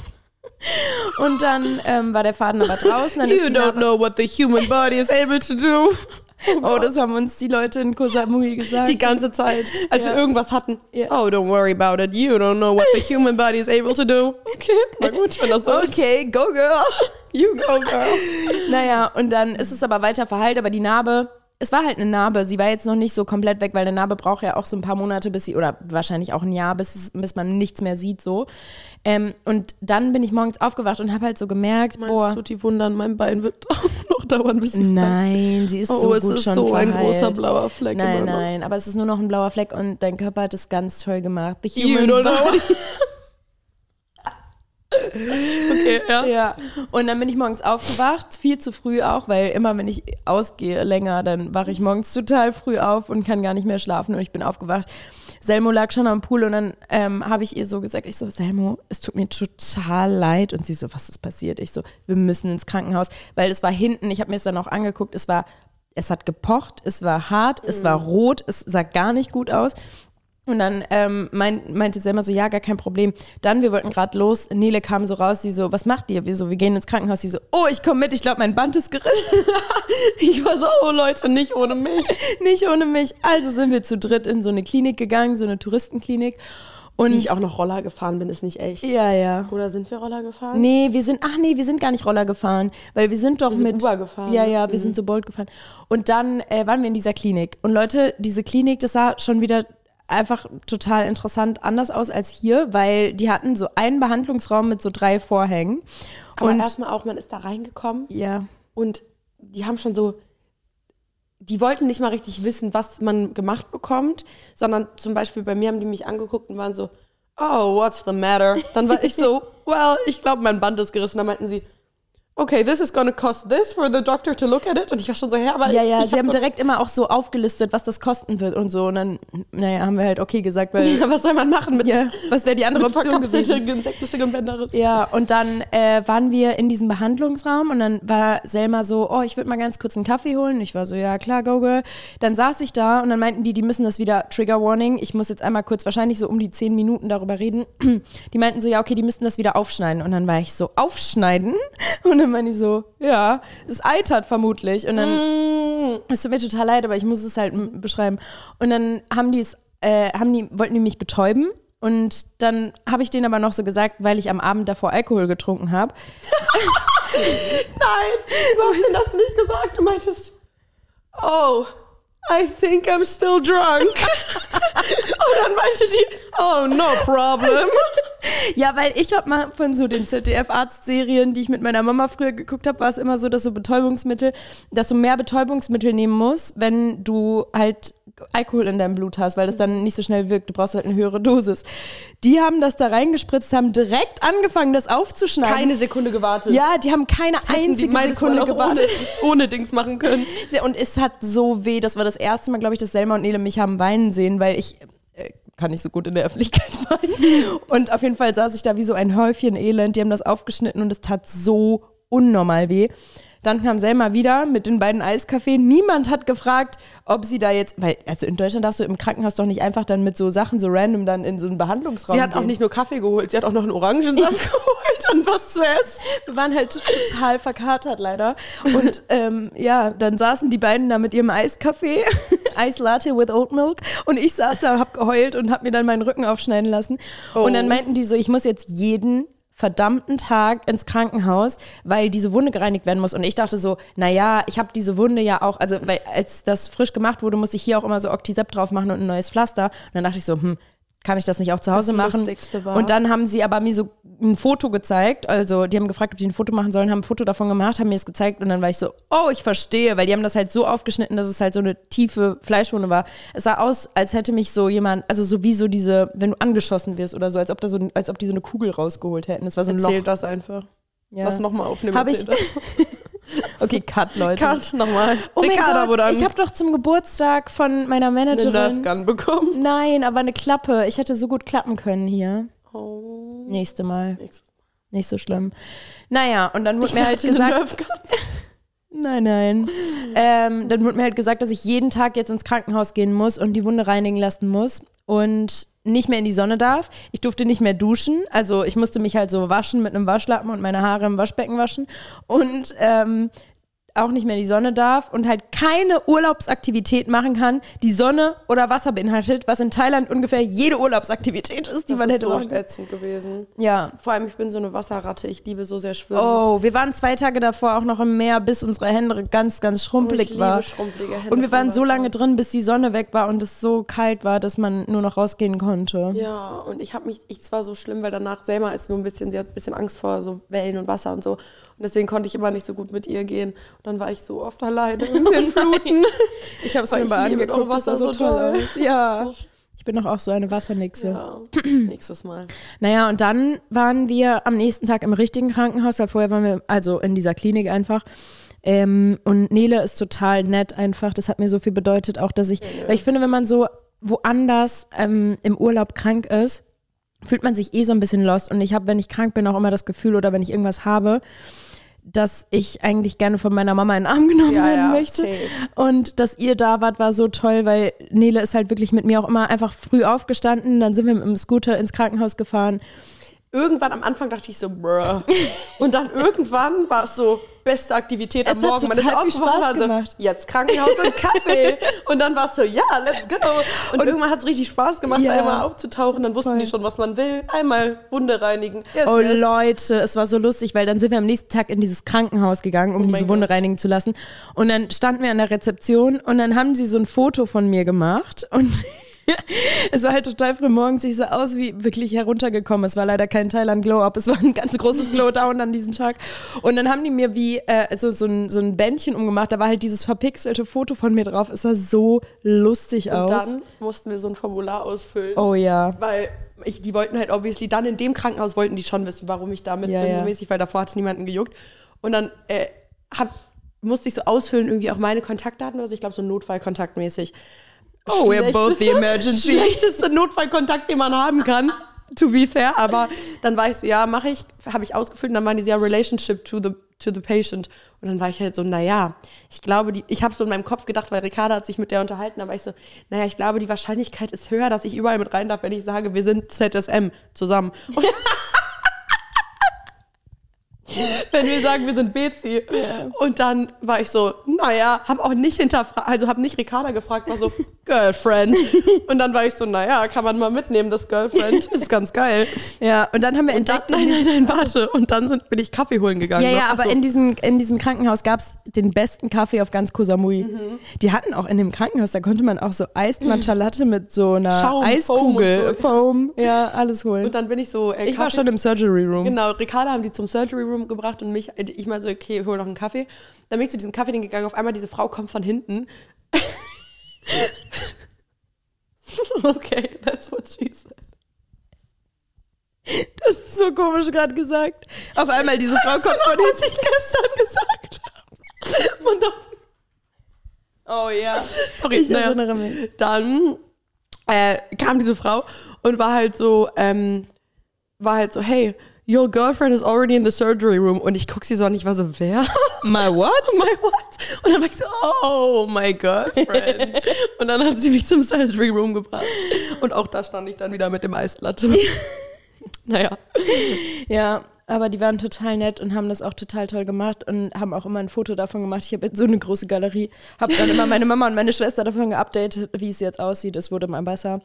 Und dann ähm, war der Faden aber draußen. Dann you ist don't know what the human body is able to do. Oh, das haben uns die Leute in Koh Samui gesagt. Die ganze Zeit, als ja. wir irgendwas hatten. Ja. Oh, don't worry about it. You don't know what the human body is able to do. Okay, na gut, wenn das so ist. Okay, go girl. You go girl. Naja, und dann ist es aber weiter verheilt, aber die Narbe, es war halt eine Narbe. Sie war jetzt noch nicht so komplett weg, weil eine Narbe braucht ja auch so ein paar Monate, bis sie, oder wahrscheinlich auch ein Jahr, bis, bis man nichts mehr sieht, so. Ähm, und dann bin ich morgens aufgewacht und habe halt so gemerkt, Meinst boah. du, die wundern, mein Bein wird auch noch dauern, bis sie Nein, sie ist oh, so es gut ist schon so verheilt. ein großer blauer Fleck. Nein, immer noch. nein, aber es ist nur noch ein blauer Fleck und dein Körper hat es ganz toll gemacht. The you human don't know. body. Okay, ja. ja. Und dann bin ich morgens aufgewacht, viel zu früh auch, weil immer, wenn ich ausgehe länger, dann wache ich morgens total früh auf und kann gar nicht mehr schlafen und ich bin aufgewacht. Selmo lag schon am Pool und dann ähm, habe ich ihr so gesagt, ich so, Selmo, es tut mir total leid. Und sie so, was ist passiert? Ich so, wir müssen ins Krankenhaus, weil es war hinten, ich habe mir es dann auch angeguckt, es war, es hat gepocht, es war hart, mhm. es war rot, es sah gar nicht gut aus. Und dann ähm, mein, meinte Selma so, ja, gar kein Problem. Dann, wir wollten gerade los, Nele kam so raus, sie so, was macht ihr? Wir so, wir gehen ins Krankenhaus. Sie so, oh, ich komme mit, ich glaube, mein Band ist gerissen. Ich war so, oh Leute, nicht ohne mich. Nicht ohne mich. Also sind wir zu dritt in so eine Klinik gegangen, so eine Touristenklinik. Und wie ich auch noch Roller gefahren bin, ist nicht echt. Ja, ja. Oder sind wir Roller gefahren? Nee, wir sind, ach nee, wir sind gar nicht Roller gefahren, weil wir sind doch wir sind mit Uber gefahren. Ja, ja, wir mhm. sind so Bolt gefahren. Und dann äh, waren wir in dieser Klinik. Und Leute, diese Klinik, das sah schon wieder einfach total interessant anders aus als hier, weil die hatten so einen Behandlungsraum mit so drei Vorhängen. Aber und erstmal auch, man ist da reingekommen. Ja. Und die haben schon so, die wollten nicht mal richtig wissen, was man gemacht bekommt, sondern zum Beispiel bei mir haben die mich angeguckt und waren so, oh, what's the matter? Dann war ich so, well, ich glaube, mein Band ist gerissen. Dann meinten sie, okay, this is gonna cost this for the doctor to look at it. Und ich war schon so, ja, aber Ja, ja, ich sie hab haben direkt immer auch so aufgelistet, was das kosten wird und so. Und dann, naja, haben wir halt okay gesagt, weil... Ja, was soll man machen mit... Ja, was wäre die andere Option gewesen? Insektenstiche Bänderriss. Ja, und dann äh, waren wir in diesem Behandlungsraum und dann war Selma so, oh, ich würde mal ganz kurz einen Kaffee holen. Ich war so, ja, klar, go girl. Dann saß ich da und dann meinten die, die müssen das wieder, Trigger Warning, ich muss jetzt einmal kurz, wahrscheinlich so um die zehn Minuten darüber reden. Die meinten so, ja, okay, die müssten das wieder aufschneiden. Und dann war ich so, aufschneiden? Und dann meinte ich so, ja, es eitert vermutlich. Und dann, mm. es tut mir total leid, aber ich muss es halt m- beschreiben. Und dann haben die es, äh, haben die, wollten die mich betäuben. Und dann habe ich denen aber noch so gesagt, weil ich am Abend davor Alkohol getrunken habe. Nein, du hast mir das nicht gesagt. Du meintest, oh, I think I'm still drunk. Und dann meinte die, oh, no problem. Ja, weil ich habe mal von so den Z D F-Arztserien, die ich mit meiner Mama früher geguckt habe, war es immer so, dass so Betäubungsmittel, dass du mehr Betäubungsmittel nehmen musst, wenn du halt Alkohol in deinem Blut hast, weil das dann nicht so schnell wirkt. Du brauchst halt eine höhere Dosis. Die haben das da reingespritzt, haben direkt angefangen, das aufzuschneiden. Keine Sekunde gewartet. Ja, die haben keine einzige Sekunde gewartet. Ohne, ohne Dings machen können. Und es hat so weh. Das war das erste Mal, glaube ich, dass Selma und Nele mich haben weinen sehen, weil ich äh, kann nicht so gut in der Öffentlichkeit weinen. Und auf jeden Fall saß ich da wie so ein Häufchen Elend. Die haben das aufgeschnitten und es tat so unnormal weh. Dann kam Selma wieder mit den beiden Eiskaffee. Niemand hat gefragt, ob sie da jetzt, weil also in Deutschland darfst du im Krankenhaus doch nicht einfach dann mit so Sachen so random dann in so einen Behandlungsraum Sie hat gehen. auch nicht nur Kaffee geholt, sie hat auch noch einen Orangensaft geholt und was zu essen. Wir waren halt total verkatert leider. Und ähm, ja, dann saßen die beiden da mit ihrem Eiskaffee, Eislatte with Oat Milk. Und ich saß da und hab geheult und hab mir dann meinen Rücken aufschneiden lassen. Oh. Und dann meinten die so, ich muss jetzt jeden verdammten Tag ins Krankenhaus, weil diese Wunde gereinigt werden muss. Und ich dachte so, naja, ich habe diese Wunde ja auch, also weil als das frisch gemacht wurde, musste ich hier auch immer so Octisept drauf machen und ein neues Pflaster. Und dann dachte ich so, hm, kann ich das nicht auch zu Hause das machen? Lustigste war. Und dann haben sie aber mir so ein Foto gezeigt, also die haben gefragt, ob die ein Foto machen sollen, haben ein Foto davon gemacht, haben mir es gezeigt und dann war ich so, oh, ich verstehe, weil die haben das halt so aufgeschnitten, dass es halt so eine tiefe Fleischwunde war. Es sah aus, als hätte mich so jemand, also so wie so diese, wenn du angeschossen wirst oder so, als ob da so, als ob die so eine Kugel rausgeholt hätten. Das war so ein Erzählt Loch. das einfach. Ja. Lass nochmal aufnehmen. Hab ich, das. Okay, cut, Leute. Cut, nochmal. Oh mein Ricarda Gott, ich habe doch zum Geburtstag von meiner Managerin eine Nerf Gun bekommen. Nein, aber eine Klappe. Ich hätte so gut klappen können hier. Oh. Nächste Mal. Nächstes. Nicht so schlimm. Naja, und dann wurde Ich mir halt dachte, eine gesagt... Nerf Gun. Nein, nein. Ähm, dann wurde mir halt gesagt, dass ich jeden Tag jetzt ins Krankenhaus gehen muss und die Wunde reinigen lassen muss und nicht mehr in die Sonne darf. Ich durfte nicht mehr duschen. Also ich musste mich halt so waschen mit einem Waschlappen und meine Haare im Waschbecken waschen. Und ähm, auch nicht mehr in die Sonne darf und halt keine Urlaubsaktivität machen kann, die Sonne oder Wasser beinhaltet, was in Thailand ungefähr jede Urlaubsaktivität ist, die das man ist hätte so machen können. ätzend gewesen. Ja. Vor allem, ich bin so eine Wasserratte. Ich liebe so sehr Schwimmen. Oh, wir waren zwei Tage davor auch noch im Meer, bis unsere Hände ganz, ganz schrumpelig oh, ich war. liebe schrumpelige Hände Und wir waren so Wasser. lange drin, bis die Sonne weg war und es so kalt war, dass man nur noch rausgehen konnte. Ja, und ich habe mich, ich es war so schlimm, weil danach Selma ist nur ein bisschen, sie hat ein bisschen Angst vor so Wellen und Wasser und so. Und deswegen konnte ich immer nicht so gut mit ihr gehen. Und dann war ich so oft alleine in den Fluten. Ich habe es Weil mir ich mal liebe angeguckt, doch was da Wasser so so toll doll. ist. Ja, Das ist so ich bin doch auch so eine Wassernixe. Ja, nächstes Mal. Naja, und dann waren wir am nächsten Tag im richtigen Krankenhaus, weil vorher waren wir also in dieser Klinik einfach. Ähm, und Nele ist total nett einfach. Das hat mir so viel bedeutet, auch dass ich, ja, weil ich finde, wenn man so woanders ähm, im Urlaub krank ist, fühlt man sich eh so ein bisschen lost. Und ich habe, wenn ich krank bin, auch immer das Gefühl oder wenn ich irgendwas habe, dass ich eigentlich gerne von meiner Mama in den Arm genommen ja, werden ja, möchte. safe. Und dass ihr da wart, war so toll, weil Nele ist halt wirklich mit mir auch immer einfach früh aufgestanden. Dann sind wir mit dem Scooter ins Krankenhaus gefahren. Irgendwann am Anfang dachte ich so, bruh. Und dann irgendwann war es so, beste Aktivität am Es hat Morgen. Man ist total viel aufgewacht Spaß und so, gemacht. jetzt Krankenhaus und Kaffee. Und dann war es so, ja, let's go. Und, und irgendwann hat es richtig Spaß gemacht, ja, da immer aufzutauchen. Dann wussten voll. die schon, was man will. Einmal Wunde reinigen. Yes, Oh yes. Leute, es war so lustig, weil dann sind wir am nächsten Tag in dieses Krankenhaus gegangen, um Oh diese mein Wunde Gott. reinigen zu lassen. Und dann standen wir an der Rezeption und dann haben sie so ein Foto von mir gemacht und es war halt total früh morgens, ich sah aus wie wirklich heruntergekommen. Es war leider kein Thailand Glow-Up, es war ein ganz großes Glow-Down an diesem Tag. Und dann haben die mir wie äh, so, so, ein, so ein Bändchen umgemacht, da war halt dieses verpixelte Foto von mir drauf. Es sah so lustig Und aus. dann mussten wir so ein Formular ausfüllen. Oh ja. Weil ich, die wollten halt obviously, dann in dem Krankenhaus wollten die schon wissen, warum ich da mit Ja, bin, ja. so mäßig, weil davor hat es niemanden gejuckt. Und dann äh, hab, musste ich so ausfüllen, irgendwie auch meine Kontaktdaten oder so, ich glaube so Notfallkontaktmäßig. Oh, we're both the emergency. Schlechteste Notfallkontakt, den man haben kann, to be fair. Aber dann war ich so, ja, mache ich, habe ich ausgefüllt und dann waren die so, ja, Relationship to the, to the patient. Und dann war ich halt so, naja, ich glaube, die, ich habe so in meinem Kopf gedacht, weil Ricarda hat sich mit der unterhalten, aber ich so, naja, ich glaube, die Wahrscheinlichkeit ist höher, dass ich überall mit rein darf, wenn ich sage, wir sind Z S M zusammen. Und wenn wir sagen, wir sind Bezi. Yeah. Und dann war ich so, naja, habe auch nicht hinterfragt, also habe nicht Ricarda gefragt, war so, Girlfriend. Und dann war ich so, naja, kann man mal mitnehmen, das Girlfriend. Ist ganz geil. Ja, und dann haben wir und entdeckt... Dann, nein, nein, nein, warte. Und dann sind, bin ich Kaffee holen gegangen. Ja, noch. ja, aber so. in, diesem, in diesem Krankenhaus gab es den besten Kaffee auf ganz Koh Samui. Mhm. Die hatten auch in dem Krankenhaus, da konnte man auch so Iced Matcha Latte mit so einer Schaum, Eiskugel, Foam, Foam, ja, alles holen. Und dann bin ich so... Äh, ich war schon im Surgery Room. Genau, Ricarda haben die zum Surgery Room gebracht und mich, ich mal so, okay, hol noch einen Kaffee. Dann bin ich zu diesem Kaffee gegangen, auf einmal diese Frau kommt von hinten. Okay, that's what she said. Das ist so komisch gerade gesagt. Auf einmal diese Frau kommt von hinten. Was ich gestern gesagt habe. Und dann, oh ja, sorry, ich naja, erinnere mich. Dann äh, kam diese Frau und war halt so, ähm, war halt so, hey, your girlfriend is already in the surgery room. Und ich guck sie so an, ich war so, wer? My what? My what? Und dann war ich so, oh, my girlfriend. Und dann hat sie mich zum surgery room gebracht. Und auch da stand ich dann wieder mit dem Eislatte. Naja. Ja, aber die waren total nett und haben das auch total toll gemacht und haben auch immer ein Foto davon gemacht. Ich habe jetzt so eine große Galerie. Habe dann immer meine Mama und meine Schwester davon geupdatet, wie es jetzt aussieht. Es wurde mal besser.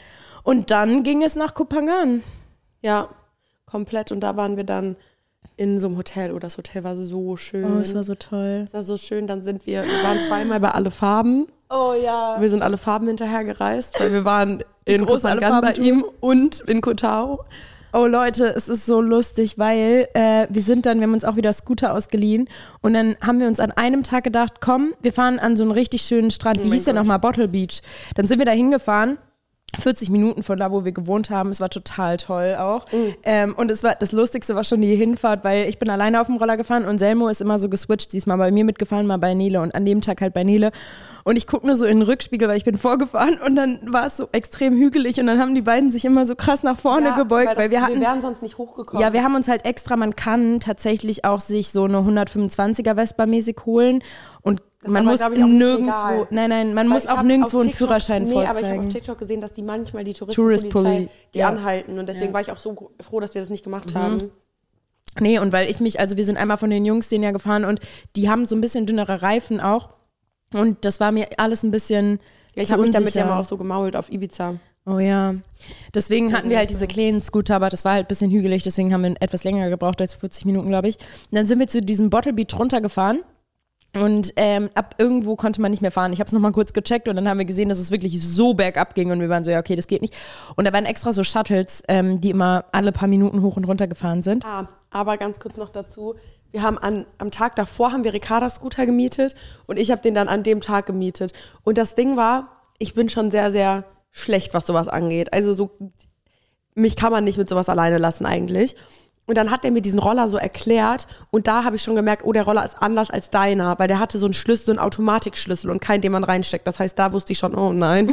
Und dann ging es nach Koh Phangan. Ja, komplett. Und da waren wir dann in so einem Hotel. Oh, das Hotel war so schön. Oh, es war so toll. Es war so schön. Dann sind wir, wir waren zweimal bei Alle Farben. Oh ja. Wir sind Alle Farben hinterher gereist, weil wir waren in Koh große Alle Phangan bei Farben ihm und in Koh Tao. Oh Leute, es ist so lustig, weil äh, wir sind dann, wir haben uns auch wieder Scooter ausgeliehen und dann haben wir uns an einem Tag gedacht, komm, wir fahren an so einen richtig schönen Strand. Wie Oh hieß der Gott. nochmal? Bottle Beach. Dann sind wir da hingefahren. vierzig Minuten von da, wo wir gewohnt haben. Es war total toll auch. Mhm. Ähm, und es war, das Lustigste war schon die Hinfahrt, weil ich bin alleine auf dem Roller gefahren und Selmo ist immer so geswitcht. Sie ist mal bei mir mitgefahren, mal bei Nele und an dem Tag halt bei Nele. Und ich gucke nur so in den Rückspiegel, weil ich bin vorgefahren und dann war es so extrem hügelig und dann haben die beiden sich immer so krass nach vorne Ja, gebeugt, weil, das, weil wir hatten... Wir wären sonst nicht hochgekommen. Ja, wir haben uns halt extra, man kann tatsächlich auch sich so eine hundertfünfundzwanziger Vespa mäßig holen und Das man aber, muss glaub ich, auch nicht nirgendwo, legal. nein, nein, man Weil muss ich auch hab nirgendwo auf einen TikTok- Führerschein nee, vorzeigen. aber ich habe auf TikTok gesehen, dass die manchmal die Tourist Touristenpolizei Poli- die ja. anhalten und deswegen Ja. war ich auch so froh, dass wir das nicht gemacht haben. Nee, und weil ich mich, also wir sind einmal von den Jungs den ja gefahren und die haben so ein bisschen dünnere Reifen auch und das war mir alles ein bisschen Ja, ich zu habe mich damit unsicher. ja mal auch so gemault auf Ibiza. Oh ja. Deswegen So hatten wir halt besser. diese kleinen Scooter, aber das war halt ein bisschen hügelig, deswegen haben wir etwas länger gebraucht als vierzig Minuten, glaube ich. Und dann sind wir zu diesem Bottle Beach runtergefahren. Und ähm, ab irgendwo konnte man nicht mehr fahren. Ich habe es nochmal kurz gecheckt und dann haben wir gesehen, dass es wirklich so bergab ging und wir waren so, ja okay, das geht nicht. Und da waren extra so Shuttles, ähm, die immer alle paar Minuten hoch und runter gefahren sind. Ah, aber ganz kurz noch dazu. Wir haben an, am Tag davor haben wir Ricardas Scooter gemietet und ich habe den dann an dem Tag gemietet. Und das Ding war, ich bin schon sehr, sehr schlecht, was sowas angeht. Also so, mich kann man nicht mit sowas alleine lassen eigentlich. Und dann hat er mir diesen Roller so erklärt und da habe ich schon gemerkt, oh, der Roller ist anders als deiner, weil der hatte so einen Schlüssel, so einen Automatikschlüssel und keinen, den man reinsteckt. Das heißt, da wusste ich schon, oh nein,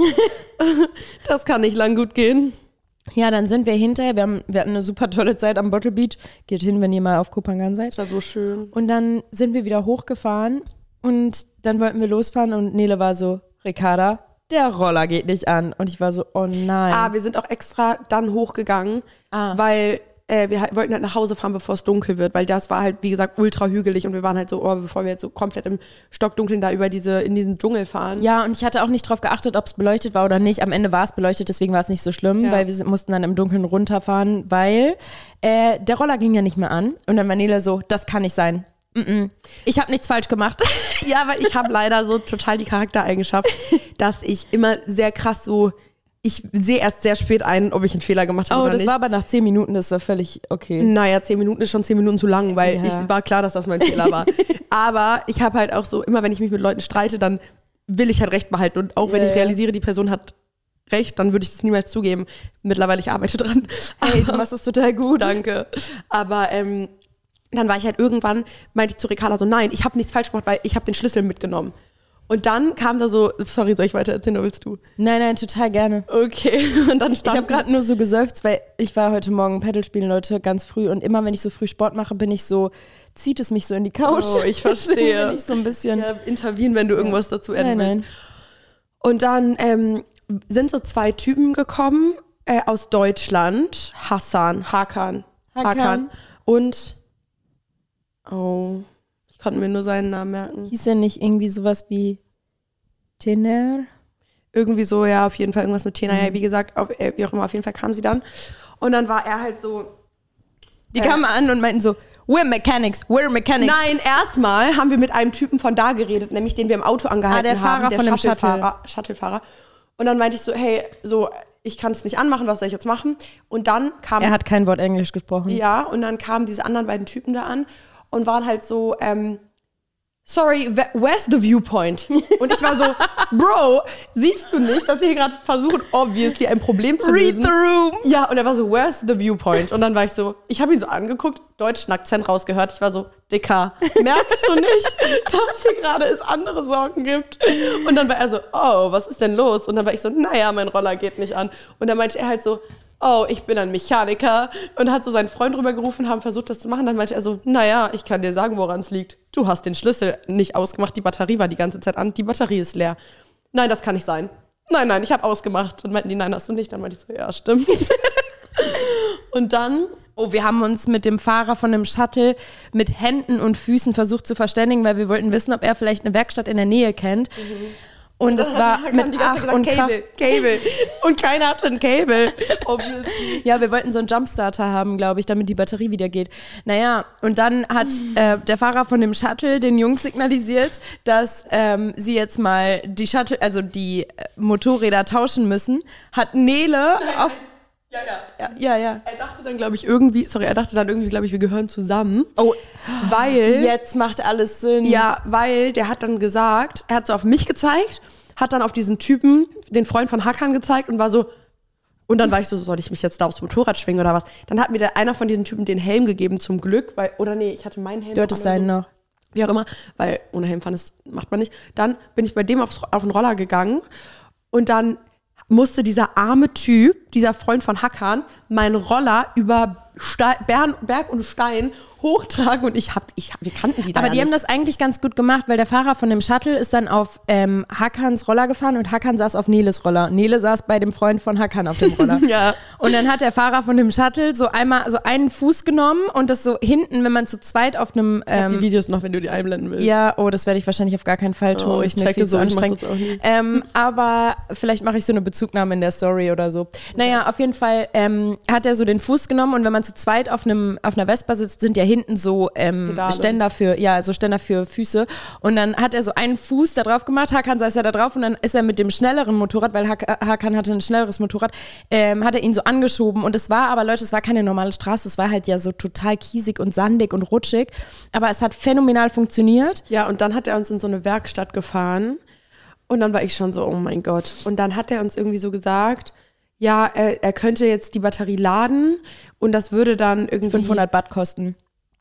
das kann nicht lang gut gehen. Ja, dann sind wir hinterher, wir, haben, wir hatten eine super tolle Zeit am Bottle Beach. Geht hin, wenn ihr mal auf Koh Phangan seid. Das war so schön. Und dann sind wir wieder hochgefahren und dann wollten wir losfahren und Nele war so, Ricarda, der Roller geht nicht an. Und ich war so, oh nein. Ah, wir sind auch extra dann hochgegangen, Ah. weil äh, wir halt, wollten halt nach Hause fahren, bevor es dunkel wird, weil das war halt, wie gesagt, ultra hügelig und wir waren halt so, oh, bevor wir jetzt so komplett im Stockdunkeln da über diese, in diesen Dschungel fahren. Ja, und ich hatte auch nicht drauf geachtet, ob es beleuchtet war oder nicht. Am Ende war es beleuchtet, deswegen war es nicht so schlimm, Ja. weil wir sind- mussten dann im Dunkeln runterfahren, weil äh, der Roller ging ja nicht mehr an. Und dann war Nele so, das kann nicht sein. Mm-mm. Ich habe nichts falsch gemacht. Ja, weil ich habe leider so total die Charaktereigenschaft, dass ich immer sehr krass so, ich sehe erst sehr spät ein, ob ich einen Fehler gemacht habe Oh, oder das nicht. war aber nach zehn Minuten, das war völlig okay. Naja, zehn Minuten ist schon zehn Minuten zu lang, weil Ja. ich war klar, dass das mein Fehler war. Aber ich habe halt auch so, immer wenn ich mich mit Leuten streite, dann will ich halt Recht behalten. Und auch wenn Ja, ich ja. realisiere, die Person hat Recht, dann würde ich das niemals zugeben. Mittlerweile, ich arbeite dran. Ey, du machst das total gut. Danke. Aber ähm, dann war ich halt irgendwann, meinte ich zu Ricarda so, nein, ich habe nichts falsch gemacht, weil ich habe den Schlüssel mitgenommen. Und dann kam da so, sorry, soll ich weiter erzählen oder willst du? Nein, nein, total gerne. Okay. Und dann Ich stand habe gerade nur so geseufzt, weil ich war heute Morgen Paddle spielen, Leute, ganz früh. Und immer, wenn ich so früh Sport mache, bin ich so, zieht es mich so in die Couch. Oh, ich verstehe. Deswegen bin ich so ein bisschen. ja, intervenieren, wenn du irgendwas dazu nein, adden willst. nein. Und dann ähm, sind so zwei Typen gekommen äh, aus Deutschland. Hassan, Hakan, Hakan. Hakan und oh, ich konnte mir nur seinen Namen merken. Hieß er nicht irgendwie sowas wie Tener? irgendwie so, ja, auf jeden Fall irgendwas mit T. Naja, wie gesagt, auf, äh, wie auch immer, auf jeden Fall kam sie dann. Und dann war er halt so... Die äh, kamen an und meinten so, we're mechanics, we're mechanics. Nein, erstmal haben wir mit einem Typen von da geredet, nämlich den wir im Auto angehalten haben. Ah, der Fahrer haben, der von dem Shuttlefahrer, Shuttlefahrer. Und dann meinte ich so, hey, so, ich kann es nicht anmachen, was soll ich jetzt machen? Und dann kam... Er hat kein Wort Englisch gesprochen. Ja, und dann kamen diese anderen beiden Typen da an und waren halt so, ähm, sorry, where's the viewpoint? Und ich war so, Bro, siehst du nicht, dass wir hier gerade versuchen, obviously ein Problem zu lösen? Read the room. Ja, und er war so, where's the viewpoint? Und dann war ich so, ich habe ihn so angeguckt, deutschen Akzent rausgehört. Ich war so, Dicker, merkst du nicht, dass hier gerade es andere Sorgen gibt? Und dann war er so, oh, was ist denn los? Und dann war ich so, naja, mein Roller geht nicht an. Und dann meinte er halt so, oh, ich bin ein Mechaniker, und hat so seinen Freund rübergerufen, haben versucht, das zu machen. Dann meinte er so, naja, ich kann dir sagen, woran es liegt. Du hast den Schlüssel nicht ausgemacht, die Batterie war die ganze Zeit an, die Batterie ist leer. Nein, das kann nicht sein. Nein, nein, ich habe ausgemacht. Und meinten die, nein, hast du nicht. Dann meinte ich so, ja, stimmt. Und dann... Oh, wir haben uns mit dem Fahrer von dem Shuttle mit Händen und Füßen versucht zu verständigen, weil wir wollten wissen, ob er vielleicht eine Werkstatt in der Nähe kennt. Mhm. Und es war mit Ach und Kraft. Cable, Cable. Und keiner hatte ein Cable. Ja, wir wollten so einen Jumpstarter haben, glaube ich, damit die Batterie wieder geht. Naja, und dann hat äh, der Fahrer von dem Shuttle den Jungs signalisiert, dass ähm, sie jetzt mal die Shuttle, also die äh, Motorräder tauschen müssen. Hat Nele auf... Ja, ja. Ja, ja. Er dachte dann, glaube ich, irgendwie, sorry, er dachte dann irgendwie, glaube ich, wir gehören zusammen. Oh, weil... Jetzt macht alles Sinn. Ja, weil der hat dann gesagt, er hat so auf mich gezeigt, hat dann auf diesen Typen, den Freund von Hakan, gezeigt und war so... Und dann war ich so, soll ich mich jetzt da aufs Motorrad schwingen oder was? Dann hat mir der, einer von diesen Typen den Helm gegeben, zum Glück, weil... Oder nee, ich hatte meinen Helm. Du hattest seinen noch. Wie auch immer, weil ohne Helm fahren, das macht man nicht. Dann bin ich bei dem aufs, auf den Roller gegangen und dann... musste dieser arme Typ, dieser Freund von Hakan, meinen Roller über Ste- Berg und Stein hochtragen und ich hab, ich hab, wir kannten die da Aber ja die nicht. haben das eigentlich ganz gut gemacht, weil der Fahrer von dem Shuttle ist dann auf ähm, Hakans Roller gefahren und Hakan saß auf Neles Roller. Nele saß bei dem Freund von Hakan auf dem Roller. Ja. Und dann hat der Fahrer von dem Shuttle so einmal so einen Fuß genommen und das so hinten, wenn man zu zweit auf einem... Ich hab ähm, die Videos noch, wenn du die einblenden willst. Ja, oh, das werde ich wahrscheinlich auf gar keinen Fall tun. Oh, ich ist mir checke viel so, zu ich mach anstrengend. das auch nie. Ähm, aber vielleicht mache ich so eine Bezugnahme in der Story oder so. Okay. Naja, auf jeden Fall ähm, hat er so den Fuß genommen und wenn man zu zweit auf einem auf einer Vespa sitzt, sind ja hinten so ähm, Ständer für, ja, so Ständer für Füße. Und dann hat er so einen Fuß da drauf gemacht, Hakan saß ja da drauf und dann ist er mit dem schnelleren Motorrad, weil Hak- Hakan hatte ein schnelleres Motorrad, ähm, hat er ihn so angeschoben. Und es war aber, Leute, es war keine normale Straße, es war halt ja so total kiesig und sandig und rutschig. Aber es hat phänomenal funktioniert. Ja, und dann hat er uns in so eine Werkstatt gefahren und dann war ich schon so, oh mein Gott. Und dann hat er uns irgendwie so gesagt, ja, er, er könnte jetzt die Batterie laden und das würde dann irgendwie... fünfhundert Baht kosten.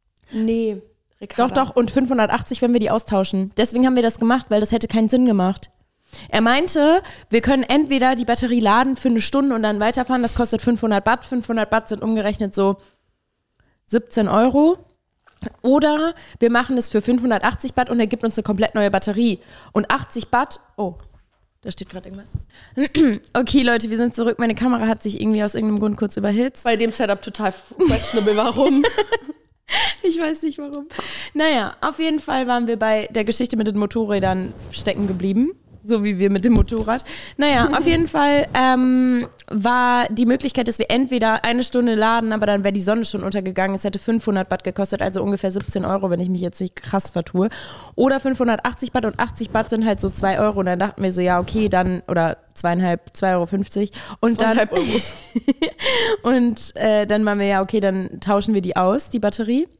Nee, Ricarda. Doch, doch, und fünfhundertachtzig, wenn wir die austauschen. Deswegen haben wir das gemacht, weil das hätte keinen Sinn gemacht. Er meinte, wir können entweder die Batterie laden für eine Stunde und dann weiterfahren, das kostet fünfhundert Baht. fünfhundert Baht sind umgerechnet so siebzehn Euro. Oder wir machen es für fünfhundertachtzig Baht und er gibt uns eine komplett neue Batterie. Und achtzig Baht, oh, da steht gerade irgendwas. Okay, Leute, wir sind zurück. Meine Kamera hat sich irgendwie aus irgendeinem Grund kurz überhitzt. Bei dem Setup total questionable, warum? Ich weiß nicht warum. Naja, auf jeden Fall waren wir bei der Geschichte mit den Motorrädern stecken geblieben. So wie wir mit dem Motorrad. Naja, auf jeden Fall ähm, war die Möglichkeit, dass wir entweder eine Stunde laden, aber dann wäre die Sonne schon untergegangen. Es hätte fünfhundert Baht gekostet, also ungefähr siebzehn Euro, wenn ich mich jetzt nicht krass vertue. Oder fünfhundertachtzig Baht und achtzig Baht sind halt so zwei Euro. Und dann dachten wir so, ja, okay, dann, oder zweieinhalb, zwei Euro fünfzig. Und dann, Euros. und äh, dann waren wir ja, okay, dann tauschen wir die aus, die Batterie.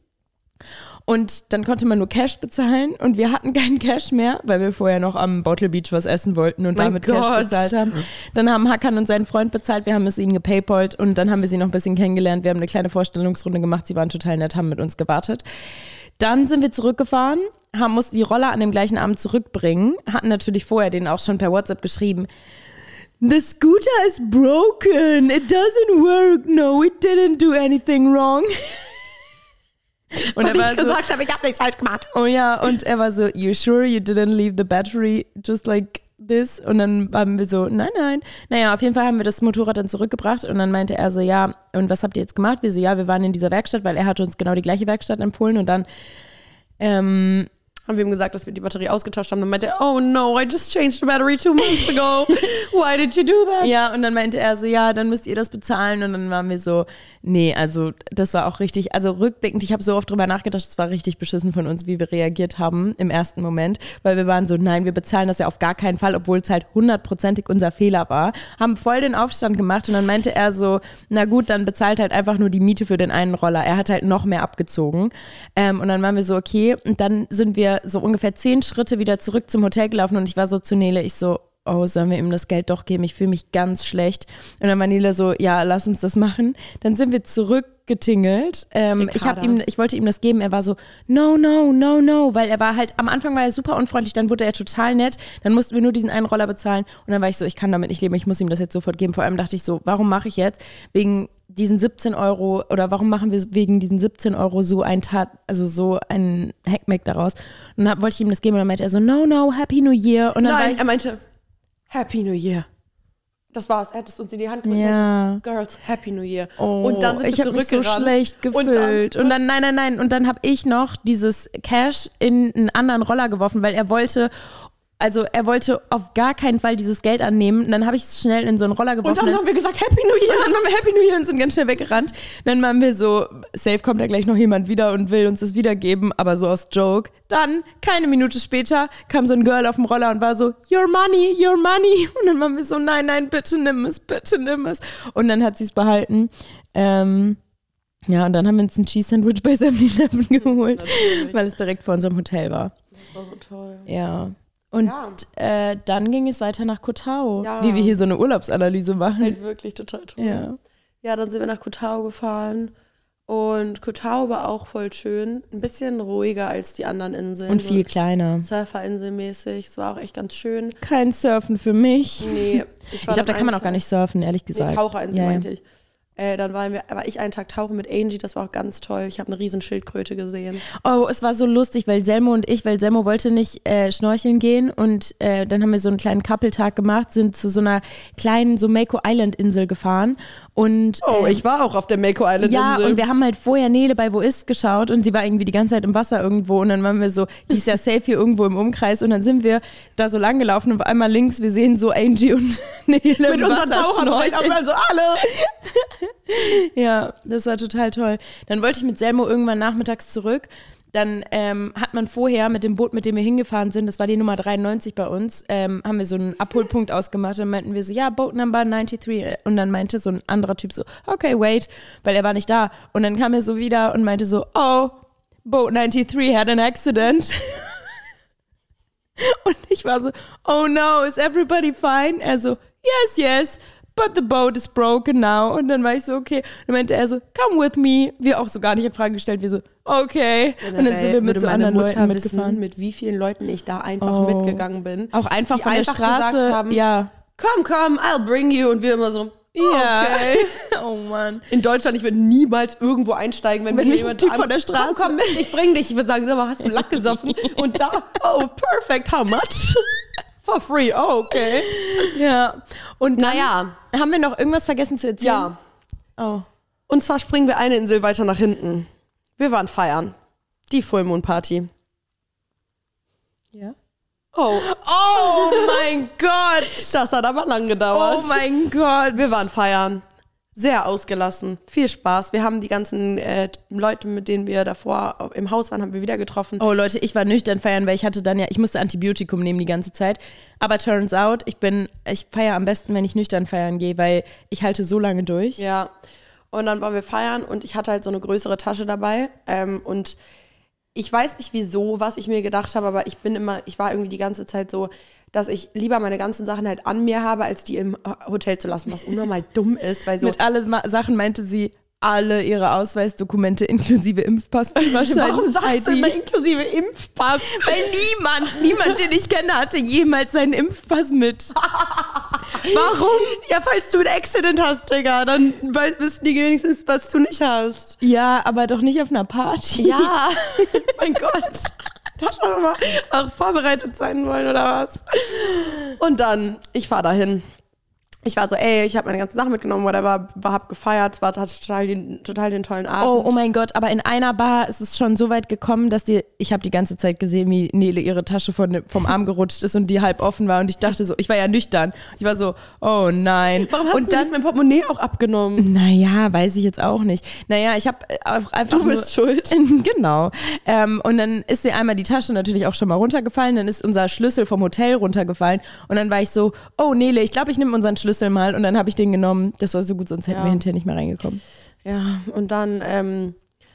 Und dann konnte man nur Cash bezahlen und wir hatten keinen Cash mehr, weil wir vorher noch am Bottle Beach was essen wollten und mein damit Gott. Cash bezahlt haben. Dann haben Hakan und sein Freund bezahlt, wir haben es ihnen gepaypalt und dann haben wir sie noch ein bisschen kennengelernt. Wir haben eine kleine Vorstellungsrunde gemacht, sie waren total nett, haben mit uns gewartet. Dann sind wir zurückgefahren, haben, mussten die Roller an dem gleichen Abend zurückbringen, hatten natürlich vorher denen auch schon per WhatsApp geschrieben, the scooter is broken, it doesn't work, no, it didn't do anything wrong. Und, und er war ich so, gesagt habe, ich habe nichts falsch gemacht. Oh ja, und er war so, you sure you didn't leave the battery just like this? Und dann waren wir so, nein, nein. Naja, auf jeden Fall haben wir das Motorrad dann zurückgebracht und dann meinte er so, ja, und was habt ihr jetzt gemacht? Wir so, ja, wir waren in dieser Werkstatt, weil er hatte uns genau die gleiche Werkstatt empfohlen und dann ähm, haben wir ihm gesagt, dass wir die Batterie ausgetauscht haben. Dann meinte er, oh no, I just changed the battery two months ago. Why did you do that? Ja, und dann meinte er so, ja, dann müsst ihr das bezahlen. Und dann waren wir so, nee, also das war auch richtig, also rückblickend, ich habe so oft drüber nachgedacht, es war richtig beschissen von uns, wie wir reagiert haben im ersten Moment, weil wir waren so, nein, wir bezahlen das ja auf gar keinen Fall, obwohl es halt hundertprozentig unser Fehler war. Haben voll den Aufstand gemacht und dann meinte er so, na gut, dann bezahlt halt einfach nur die Miete für den einen Roller. Er hat halt noch mehr abgezogen. Ähm, und dann waren wir so, okay, und dann sind wir so ungefähr zehn Schritte wieder zurück zum Hotel gelaufen und ich war so zu Nele, ich so, oh, sollen wir ihm das Geld doch geben? Ich fühle mich ganz schlecht. Und dann war Nele so, ja, lass uns das machen. Dann sind wir zurückgetingelt. Ähm, ich, hab ihm, ich wollte ihm das geben. Er war so, no, no, no, no. Weil er war halt, am Anfang war er super unfreundlich, dann wurde er total nett. Dann mussten wir nur diesen einen Roller bezahlen. Und dann war ich so, ich kann damit nicht leben, ich muss ihm das jetzt sofort geben. Vor allem dachte ich so, warum mache ich jetzt wegen diesen siebzehn Euro oder warum machen wir wegen diesen siebzehn Euro so ein Tat, also so ein Hackmack daraus? Und dann wollte ich ihm das geben und dann meinte er so, no, no, Happy New Year. Und dann Nein, war ich, er meinte, Happy New Year. Das war's. Er hat es uns in die Hand gedrückt. Ja. Girls, Happy New Year. Oh, und dann sind wir ich habe mich so schlecht gefühlt. Und dann, und dann nein, nein, nein. Und dann habe ich noch dieses Cash in einen anderen Roller geworfen, weil er wollte, also er wollte auf gar keinen Fall dieses Geld annehmen. Und dann habe ich es schnell in so einen Roller geworfen. Und dann haben wir gesagt, Happy New Year. Und dann waren wir Happy New Year und sind ganz schnell weggerannt. Dann waren wir so, safe kommt da gleich noch jemand wieder und will uns das wiedergeben, aber so aus Joke. Dann, keine Minute später, kam so ein Girl auf dem Roller und war so, your money, your money. Und dann waren wir so, nein, nein, bitte nimm es, bitte nimm es. Und dann hat sie es behalten. Ähm, ja, und dann haben wir uns ein Cheese Sandwich bei seven eleven geholt, natürlich, weil es direkt vor unserem Hotel war. Das war so toll. Ja. Und ja. äh, dann ging es weiter nach Koh Tao, ja. wie wir hier so eine Urlaubsanalyse machen. Halt wirklich total toll. Ja. Ja, dann sind wir nach Koh Tao gefahren und Koh Tao war auch voll schön. Ein bisschen ruhiger als die anderen Inseln. Und viel kleiner. Surferinselmäßig. Es war auch echt ganz schön. Kein Surfen für mich. Nee. Ich, ich glaube, da kann man auch gar nicht surfen, ehrlich gesagt. Nee, Taucherinsel ja, meinte ja. ich. Äh, dann waren wir, war ich einen Tag tauchen mit Angie, das war auch ganz toll. Ich habe eine riesen Schildkröte gesehen. Oh, es war so lustig, weil Selmo und ich, weil Selmo wollte nicht äh, schnorcheln gehen und äh, dann haben wir so einen kleinen Couple-Tag gemacht, sind zu so einer kleinen, so Mako Island Insel gefahren und Oh, äh, ich war auch auf der Mako Island ja, Insel. und wir haben halt vorher Nele bei Wo ist geschaut und sie war irgendwie die ganze Zeit im Wasser irgendwo und dann waren wir so, die ist ja safe hier irgendwo im Umkreis und dann sind wir da so lang gelaufen und auf einmal links, wir sehen so Angie und Nele mit im unseren Wasser Tauchern, schnorcheln. also alle. Ja, das war total toll. Dann wollte ich mit Selmo irgendwann nachmittags zurück. Dann ähm, hat man vorher mit dem Boot, mit dem wir hingefahren sind, das war die Nummer dreiundneunzig bei uns, ähm, haben wir so einen Abholpunkt ausgemacht. Dann meinten wir so, ja, Boat Number dreiundneunzig. Und dann meinte so ein anderer Typ so, okay, wait, weil er war nicht da. Und dann kam er so wieder und meinte so, oh, Boat ninety-three had an accident. Und ich war so, oh no, is everybody fine? Er so, yes, yes. But the boat is broken now. Und dann war ich so, okay. Dann meinte er so, come with me. Wir auch so gar nicht in Frage gestellt. Wir so, okay. Generell und dann sind wir mit so anderen Mutter Leuten wissen, mitgefahren. mit wie vielen Leuten ich da einfach Oh. mitgegangen bin. Auch einfach die von einfach der Straße. gesagt haben, ja. komm, komm, I'll bring you. Und wir immer so, Ja. okay. Oh Mann. In Deutschland, ich würde niemals irgendwo einsteigen, wenn, Wenn mir mich ein jemand Typ an- von der Straße- Komm, komm mit, ich bring dich. Ich würde sagen, sag mal, hast du Lack gesoffen? Und da, oh, perfect, how much? For free, oh, okay. Ja. Und dann Naja. haben wir noch irgendwas vergessen zu erzählen? Ja. Oh. Und zwar springen wir eine Insel weiter nach hinten. Wir waren feiern. Die Full Moon Party. Ja. Oh, Oh mein Gott. das hat aber lang gedauert. Oh mein Gott. Wir waren feiern. Sehr ausgelassen. Viel Spaß. Wir haben die ganzen äh, Leute, mit denen wir davor im Haus waren, haben wir wieder getroffen. Oh Leute, ich war nüchtern feiern, weil ich hatte dann ja, ich musste Antibiotikum nehmen die ganze Zeit. Aber turns out, ich bin, ich feiere am besten, wenn ich nüchtern feiern gehe, weil ich halte so lange durch. Ja. Und dann waren wir feiern und ich hatte halt so eine größere Tasche dabei. Ähm, und ich weiß nicht wieso, was ich mir gedacht habe, aber ich bin immer, ich war irgendwie die ganze Zeit so, dass ich lieber meine ganzen Sachen halt an mir habe, als die im Hotel zu lassen, was unnormal dumm ist, weil so. Mit alle Ma- Sachen meinte sie alle ihre Ausweisdokumente inklusive Impfpass, Führerschein, Warum sagst du I D? immer inklusive Impfpass? Weil niemand, niemand, den ich kenne, hatte jemals seinen Impfpass mit. Warum? Ja, falls du ein Accident hast, Digga, dann we- wissen die wenigstens, was du nicht hast. Ja, aber doch nicht auf einer Party. Ja, mein Gott. Da schon wir mal auch vorbereitet sein wollen, oder was? Und dann, ich fahre dahin. ich war so, ey, ich habe meine ganzen Sachen mitgenommen, whatever, war, hab gefeiert, war hatte total den, total den tollen Abend. Oh, oh mein Gott, aber in einer Bar ist es schon so weit gekommen, dass die, ich habe die ganze Zeit gesehen, wie Nele ihre Tasche von, vom Arm gerutscht ist und die halb offen war und ich dachte so, ich war ja nüchtern. Ich war so, oh nein. Warum hast und du dann nicht mein Portemonnaie auch abgenommen? Naja, weiß ich jetzt auch nicht. Naja, ich habe einfach Du bist nur, schuld. Genau. Ähm, und dann ist dir einmal die Tasche natürlich auch schon mal runtergefallen, dann ist unser Schlüssel vom Hotel runtergefallen und dann war ich so, oh Nele, ich glaube, ich nehme unseren Schlüssel mal und dann habe ich den genommen. Das war so gut, sonst hätten Ja. wir hinterher nicht mehr reingekommen. Ja, und dann ähm,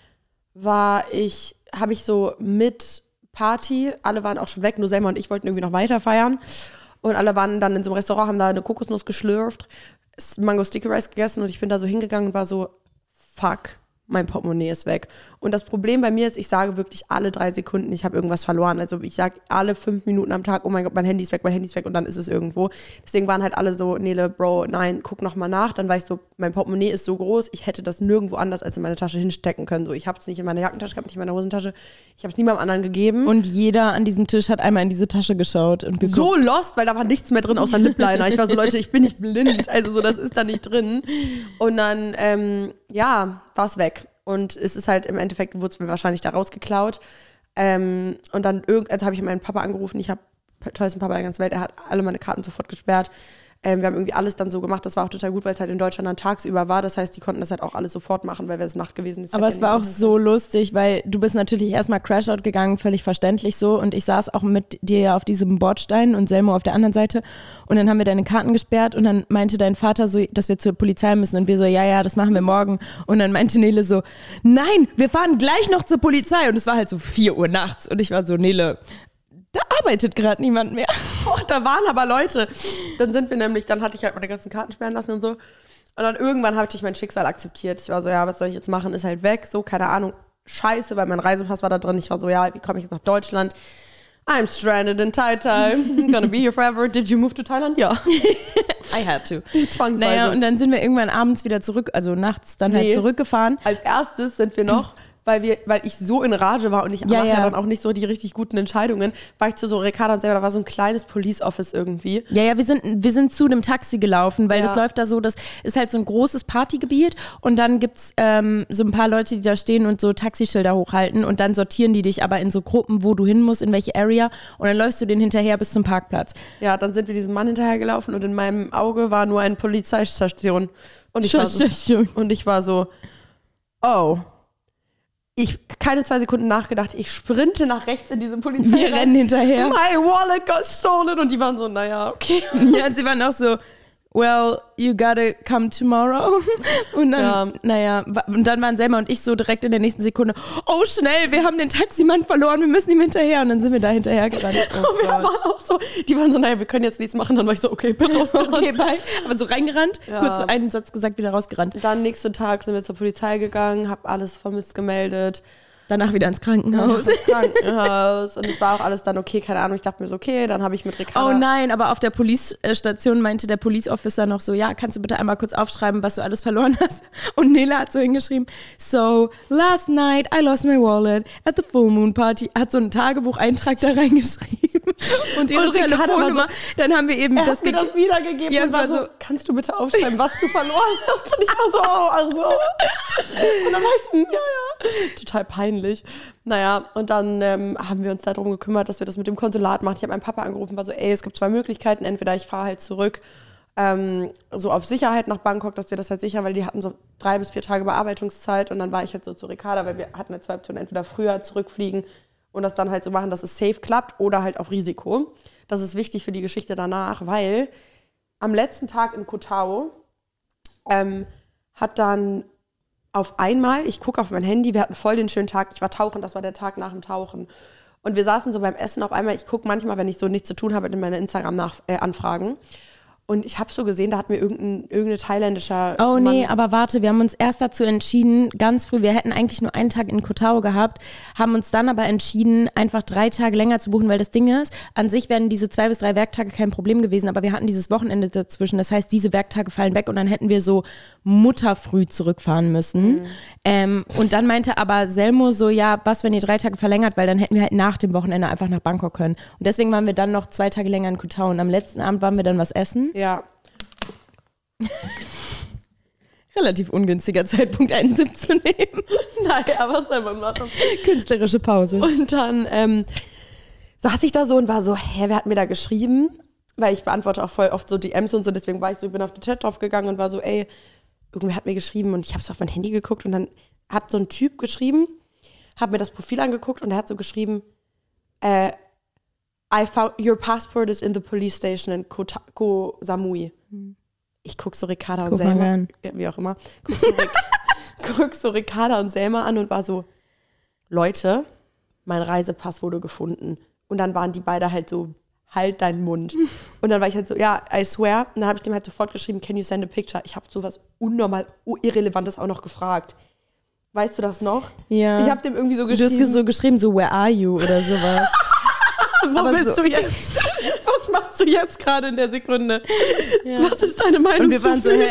war ich, habe ich so mit Party, alle waren auch schon weg, nur Selma und ich wollten irgendwie noch weiter feiern und alle waren dann in so einem Restaurant, haben da eine Kokosnuss geschlürft, Mango Sticky Rice gegessen und ich bin da so hingegangen und war so, fuck, mein Portemonnaie ist weg. Und das Problem bei mir ist, ich sage wirklich alle drei Sekunden, ich habe irgendwas verloren. Also ich sage alle fünf Minuten am Tag, oh mein Gott, mein Handy ist weg, mein Handy ist weg und dann ist es irgendwo. Deswegen waren halt alle so, Nele, Bro, nein, guck noch mal nach. Dann war ich so, mein Portemonnaie ist so groß, ich hätte das nirgendwo anders als in meine Tasche hinstecken können. So, ich habe es nicht in meiner Jackentasche gehabt, nicht in meiner Hosentasche. Ich habe es niemandem anderen gegeben. Und jeder an diesem Tisch hat einmal in diese Tasche geschaut und geguckt. So lost, weil da war nichts mehr drin außer Lipliner. Ich war so, Leute, ich bin nicht blind. Also so, das ist da nicht drin. Und dann, ähm, ja, war es weg. Und es ist halt im Endeffekt, wurde es mir wahrscheinlich da rausgeklaut. Ähm, und dann irgend, also habe ich meinen Papa angerufen. Ich habe tollsten Papa der ganzen Welt. Er hat alle meine Karten sofort gesperrt. Ähm, wir haben irgendwie alles dann so gemacht. Das war auch total gut, weil es halt in Deutschland dann tagsüber war. Das heißt, die konnten das halt auch alles sofort machen, weil es Nacht gewesen ist. Aber es war auch so lustig, weil du bist natürlich erstmal Crashout gegangen, völlig verständlich so. Und ich saß auch mit dir auf diesem Bordstein und Selmo auf der anderen Seite. Und dann haben wir deine Karten gesperrt und dann meinte dein Vater so, dass wir zur Polizei müssen. Und wir so, ja, ja, das machen wir morgen. Und dann meinte Nele so, nein, wir fahren gleich noch zur Polizei. Und es war halt so vier Uhr nachts. Und ich war so, Nele, da arbeitet gerade niemand mehr. Oh, da waren aber Leute. Dann sind wir nämlich, dann hatte ich halt meine ganzen Karten sperren lassen und so. Und dann irgendwann hatte ich mein Schicksal akzeptiert. Ich war so, ja, was soll ich jetzt machen? Ist halt weg. So, keine Ahnung. Scheiße, weil mein Reisepass war da drin. Ich war so, ja, wie komme ich jetzt nach Deutschland? I'm stranded in Thai Thai. I'm gonna be here forever. Did you move to Thailand? Ja. I had to. Zwangsweise. Naja, und dann sind wir irgendwann abends wieder zurück, also nachts dann halt Nee. zurückgefahren. Als erstes sind wir noch, weil wir, weil ich so in Rage war und ich Ja, mache ja ja. dann auch nicht so die richtig guten Entscheidungen, war ich zu so Ricarda und selber, da war so ein kleines Police Office irgendwie. Ja, ja, wir sind, wir sind zu dem Taxi gelaufen, weil Ja. das läuft da so, das ist halt so ein großes Partygebiet und dann gibt's ähm, so ein paar Leute, die da stehen und so Taxischilder hochhalten und dann sortieren die dich aber in so Gruppen, wo du hin musst, in welche Area und dann läufst du denen hinterher bis zum Parkplatz. Ja, dann sind wir diesem Mann hinterhergelaufen und in meinem Auge war nur eine Polizeistation. Und ich war so, Station. und ich war so, oh. Ich keine zwei Sekunden nachgedacht, ich sprinte nach rechts in diese Polizei. Wir rennen hinterher. My wallet got stolen. Und die waren so, naja, okay. Ja, und sie waren auch so, well, you gotta come tomorrow. Und dann, Ja. naja, und dann waren Selma und ich so direkt in der nächsten Sekunde, oh schnell, wir haben den Taximann verloren, wir müssen ihm hinterher. Und dann sind wir da hinterher gerannt. Oh Wir waren auch so, die waren so, naja, wir können jetzt nichts machen. Dann war ich so, okay, bin rausgerannt. Okay, bye. Aber so reingerannt, Ja. kurz einen Satz gesagt, wieder rausgerannt. Dann nächsten Tag sind wir zur Polizei gegangen, hab alles vermisst gemeldet. Danach wieder ins Krankenhaus. Ins Krankenhaus. Und es war auch alles dann okay, keine Ahnung. Ich dachte mir so, okay, dann habe ich mit Ricarda... Oh nein, aber auf der Police-Station meinte der Police Officer noch so, ja, kannst du bitte einmal kurz aufschreiben, was du alles verloren hast? Und Nele hat so hingeschrieben, so, last night I lost my wallet at the full moon party. Hat so einen Tagebucheintrag da reingeschrieben. Und ihre Und Ricarda Telefonnummer. war dann haben wir eben Er das hat mir ge- das wiedergegeben Ja, und war war so, so- kannst du bitte aufschreiben, was du verloren hast? Und ich war so, oh, ach so. Und dann war ich so, ja, ja. Total peinlich. Naja, und dann ähm, haben wir uns darum gekümmert, dass wir das mit dem Konsulat machen. Ich habe meinen Papa angerufen, war so, ey, es gibt zwei Möglichkeiten. Entweder ich fahre halt zurück, ähm, so auf Sicherheit nach Bangkok, dass wir das halt sichern, weil die hatten so drei bis vier Tage Bearbeitungszeit. Und dann war ich halt so zu Ricarda, weil wir hatten halt zwei Optionen, entweder früher zurückfliegen und das dann halt so machen, dass es safe klappt oder halt auf Risiko. Das ist wichtig für die Geschichte danach, weil am letzten Tag in Koh Tao ähm, hat dann auf einmal, ich gucke auf mein Handy, wir hatten voll den schönen Tag, ich war tauchen, das war der Tag nach dem Tauchen. Und wir saßen so beim Essen auf einmal, ich gucke manchmal, wenn ich so nichts zu tun habe, in meine Instagram-Anfragen. Und ich habe so gesehen, da hat mir irgendein, irgendein thailändischer Oh nee, Mann, aber warte, wir haben uns erst dazu entschieden, ganz früh, wir hätten eigentlich nur einen Tag in Koh Tao gehabt, haben uns dann aber entschieden, einfach drei Tage länger zu buchen, weil das Ding ist, an sich wären diese zwei bis drei Werktage kein Problem gewesen, aber wir hatten dieses Wochenende dazwischen, das heißt, diese Werktage fallen weg und dann hätten wir so mutterfrüh zurückfahren müssen. Mhm. Ähm, und dann meinte aber Selmo so, ja, was, wenn ihr drei Tage verlängert, weil dann hätten wir halt nach dem Wochenende einfach nach Bangkok können. Und deswegen waren wir dann noch zwei Tage länger in Koh Tao und am letzten Abend waren wir dann was essen. ja. Relativ ungünstiger Zeitpunkt, einen Sip zu nehmen. Nein, aber es ist einfach machen. Künstlerische Pause. Und dann ähm, saß ich da so und war so, hä, wer hat mir da geschrieben? Weil ich beantworte auch voll oft so D Ms und so, deswegen war ich so, ich bin auf den Chat drauf gegangen und war so, ey, irgendwer hat mir geschrieben und ich habe so auf mein Handy geguckt und dann hat so ein Typ geschrieben, hat mir das Profil angeguckt und der hat so geschrieben, äh, I found, your passport is in the police station in Koh, Koh Samui. Hm. Ich guck so Ricarda und guck Selma, ja, wie auch immer, guck so, guck so Ricarda und Selma an und war so, Leute, mein Reisepass wurde gefunden. Und dann waren die beide halt so, halt deinen Mund. Und dann war ich halt so, ja, I swear. Und dann habe ich dem halt sofort geschrieben, can you send a picture? Ich habe sowas unnormal, irrelevantes auch noch gefragt. Weißt du das noch? Ja. Ich habe dem irgendwie so geschrieben. Du hast so geschrieben, so, where are you oder sowas. Wo Aber bist so. du jetzt? Was machst du jetzt gerade in der Sekunde? Ja. Was ist deine Meinung und wir zu waren so, Füßen?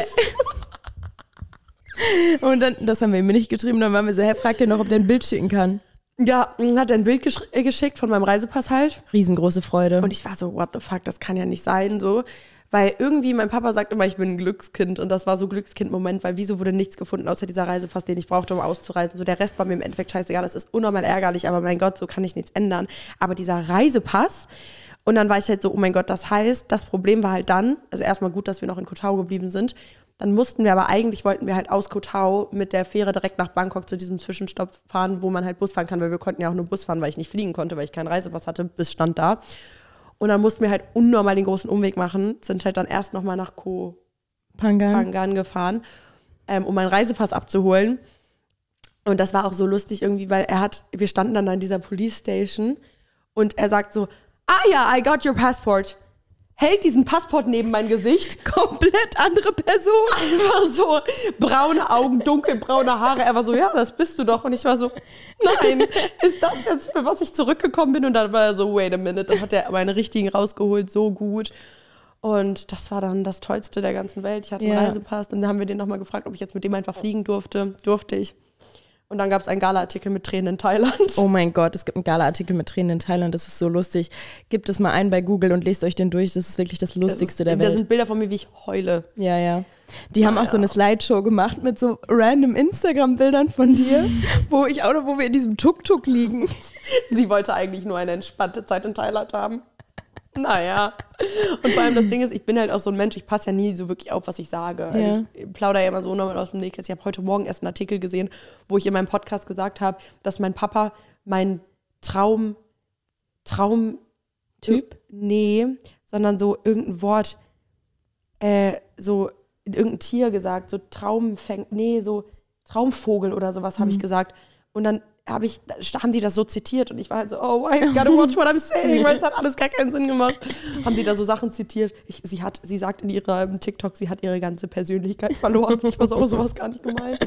hä? Und dann, das haben wir ihm nicht geschrieben, dann waren wir so, hä, frag dir noch, ob der ein Bild schicken kann. Ja, hat er ein Bild gesch- äh, geschickt von meinem Reisepass halt. Riesengroße Freude. Und ich war so, what the fuck, das kann ja nicht sein, so. Weil irgendwie, mein Papa sagt immer, ich bin ein Glückskind. Und das war so ein Glückskind-Moment, weil wieso wurde nichts gefunden, außer dieser Reisepass, den ich brauchte, um auszureisen. So, der Rest war mir im Endeffekt scheißegal, das ist unnormal ärgerlich, aber mein Gott, so kann ich nichts ändern. Aber dieser Reisepass, und dann war ich halt so, oh mein Gott, das heißt, das Problem war halt dann, also erstmal gut, dass wir noch in Koh Tao geblieben sind, dann mussten wir aber eigentlich, wollten wir halt aus Koh Tao mit der Fähre direkt nach Bangkok zu diesem Zwischenstopp fahren, wo man halt Bus fahren kann, weil wir konnten ja auch nur Bus fahren, weil ich nicht fliegen konnte, weil ich keinen Reisepass hatte, bis stand da. Und dann mussten wir halt unnormal den großen Umweg machen, sind halt dann erst nochmal nach Koh Phangan, Phangan gefahren, ähm, um meinen Reisepass abzuholen. Und das war auch so lustig irgendwie, weil er hat, wir standen dann an dieser Police Station und er sagt so, ah ja, I got your passport. Hält diesen Passport neben mein Gesicht. Komplett andere Person. Einfach so braune Augen, dunkelbraune Haare. Er war so, ja, das bist du doch. Und ich war so, nein, ist das jetzt, für was ich zurückgekommen bin? Und dann war er so, wait a minute. Dann hat er meine richtigen rausgeholt, so gut. Und das war dann das Tollste der ganzen Welt. Ich hatte einen Ja. Reisepass. Dann haben wir den nochmal gefragt, ob ich jetzt mit dem einfach fliegen durfte. Durfte ich. Und dann gab es einen Gala-Artikel mit Tränen in Thailand. Oh mein Gott, es gibt einen Gala-Artikel mit Tränen in Thailand, das ist so lustig. Gebt es mal ein bei Google und lest euch den durch, das ist wirklich das Lustigste das ist, der Welt. Da sind Bilder von mir, wie ich heule. Ja, ja. Die haben Ah, auch so ja. eine Slideshow gemacht mit so random Instagram-Bildern von dir, wo ich auch noch, wo wir in diesem Tuk-Tuk liegen. Sie wollte eigentlich nur eine entspannte Zeit in Thailand haben. Naja. Und vor allem das Ding ist, ich bin halt auch so ein Mensch, ich passe ja nie so wirklich auf, was ich sage. Also Ja. ich plaudere ja immer so nochmal aus dem Nähkästchen. Ich habe heute Morgen erst einen Artikel gesehen, wo ich in meinem Podcast gesagt habe, dass mein Papa mein Traum, Traum, Typ? Nee, sondern so irgendein Wort, äh, so irgendein Tier gesagt, so Traumfäng, nee, so Traumvogel oder sowas habe ich gesagt. Und dann habe ich, haben die das so zitiert und ich war halt so, oh, I gotta watch what I'm saying, weil es hat alles gar keinen Sinn gemacht. Haben die da so Sachen zitiert. Ich, sie, hat, sie sagt in ihrem TikTok, sie hat ihre ganze Persönlichkeit verloren. Ich war so, oh, sowas gar nicht gemeint.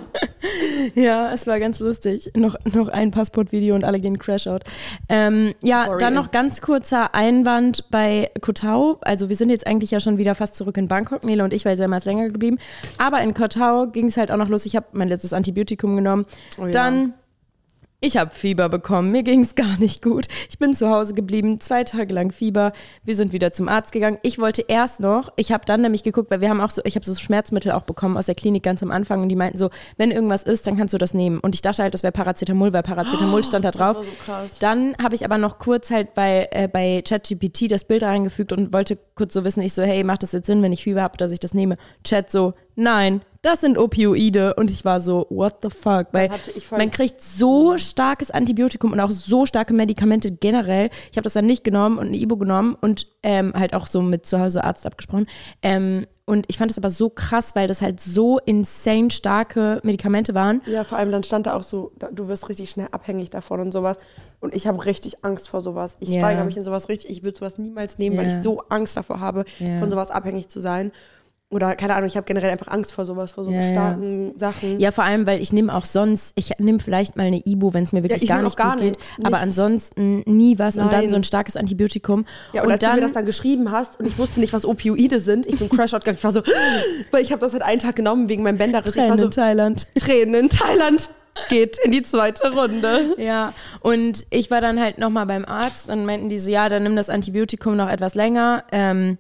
Ja, es war ganz lustig. Noch, noch ein Passportvideo und alle gehen Crashout. Ähm, ja, Sorry. dann noch ganz kurzer Einwand bei Koh Tao. Also wir sind jetzt eigentlich ja schon wieder fast zurück in Bangkok, Nele und ich, weil Selma ist länger geblieben. Aber in Koh Tao ging es halt auch noch los. Ich habe mein letztes Antibiotikum genommen. Oh ja. Dann... Ich habe Fieber bekommen, mir ging es gar nicht gut. Ich bin zu Hause geblieben, zwei Tage lang Fieber. Wir sind wieder zum Arzt gegangen. Ich wollte erst noch, ich habe dann nämlich geguckt, weil wir haben auch so, ich habe so Schmerzmittel auch bekommen aus der Klinik ganz am Anfang und die meinten so, wenn irgendwas ist, dann kannst du das nehmen. Und ich dachte halt, das wäre Paracetamol, weil Paracetamol stand da drauf. Das war so krass. Dann habe ich aber noch kurz halt bei, äh, bei ChatGPT das Bild reingefügt und wollte kurz so wissen, ich so, hey, macht das jetzt Sinn, wenn ich Fieber habe, dass ich das nehme? Chat so, nein, das sind Opioide. Und ich war so, what the fuck? Weil hatte ich voll- man kriegt so starkes Antibiotikum und auch so starke Medikamente generell. Ich habe das dann nicht genommen und eine Ibo genommen und ähm, halt auch so mit zu Hause Arzt abgesprochen. Ähm, und ich fand das aber so krass, weil das halt so insane starke Medikamente waren. Ja, vor allem dann stand da auch so, da- du wirst richtig schnell abhängig davon und sowas. Und ich habe richtig Angst vor sowas. Ich Ja. weigere mich in sowas richtig. Ich würde sowas niemals nehmen, weil Ja. ich so Angst davor habe, Ja. von sowas abhängig zu sein. Oder keine Ahnung, ich habe generell einfach Angst vor sowas, vor so Ja, ja. starken Sachen. Ja, vor allem, weil ich nehme auch sonst, ich nehme vielleicht mal eine Ibo, wenn es mir wirklich ich gar nehm auch nicht gar gut geht. nichts. Aber Nichts. ansonsten nie was und dann Nein. so ein starkes Antibiotikum. Ja, und, als du mir das dann geschrieben hast und ich wusste nicht, was Opioide sind, ich bin Crashout gegangen, ich war so, weil ich habe das halt einen Tag genommen wegen meinem Bänderriss. Ich war Tränen so, in Thailand. Tränen in Thailand geht in die zweite Runde. Ja, und ich war dann halt nochmal beim Arzt und meinten die so, ja, dann nimm das Antibiotikum noch etwas länger. Ähm,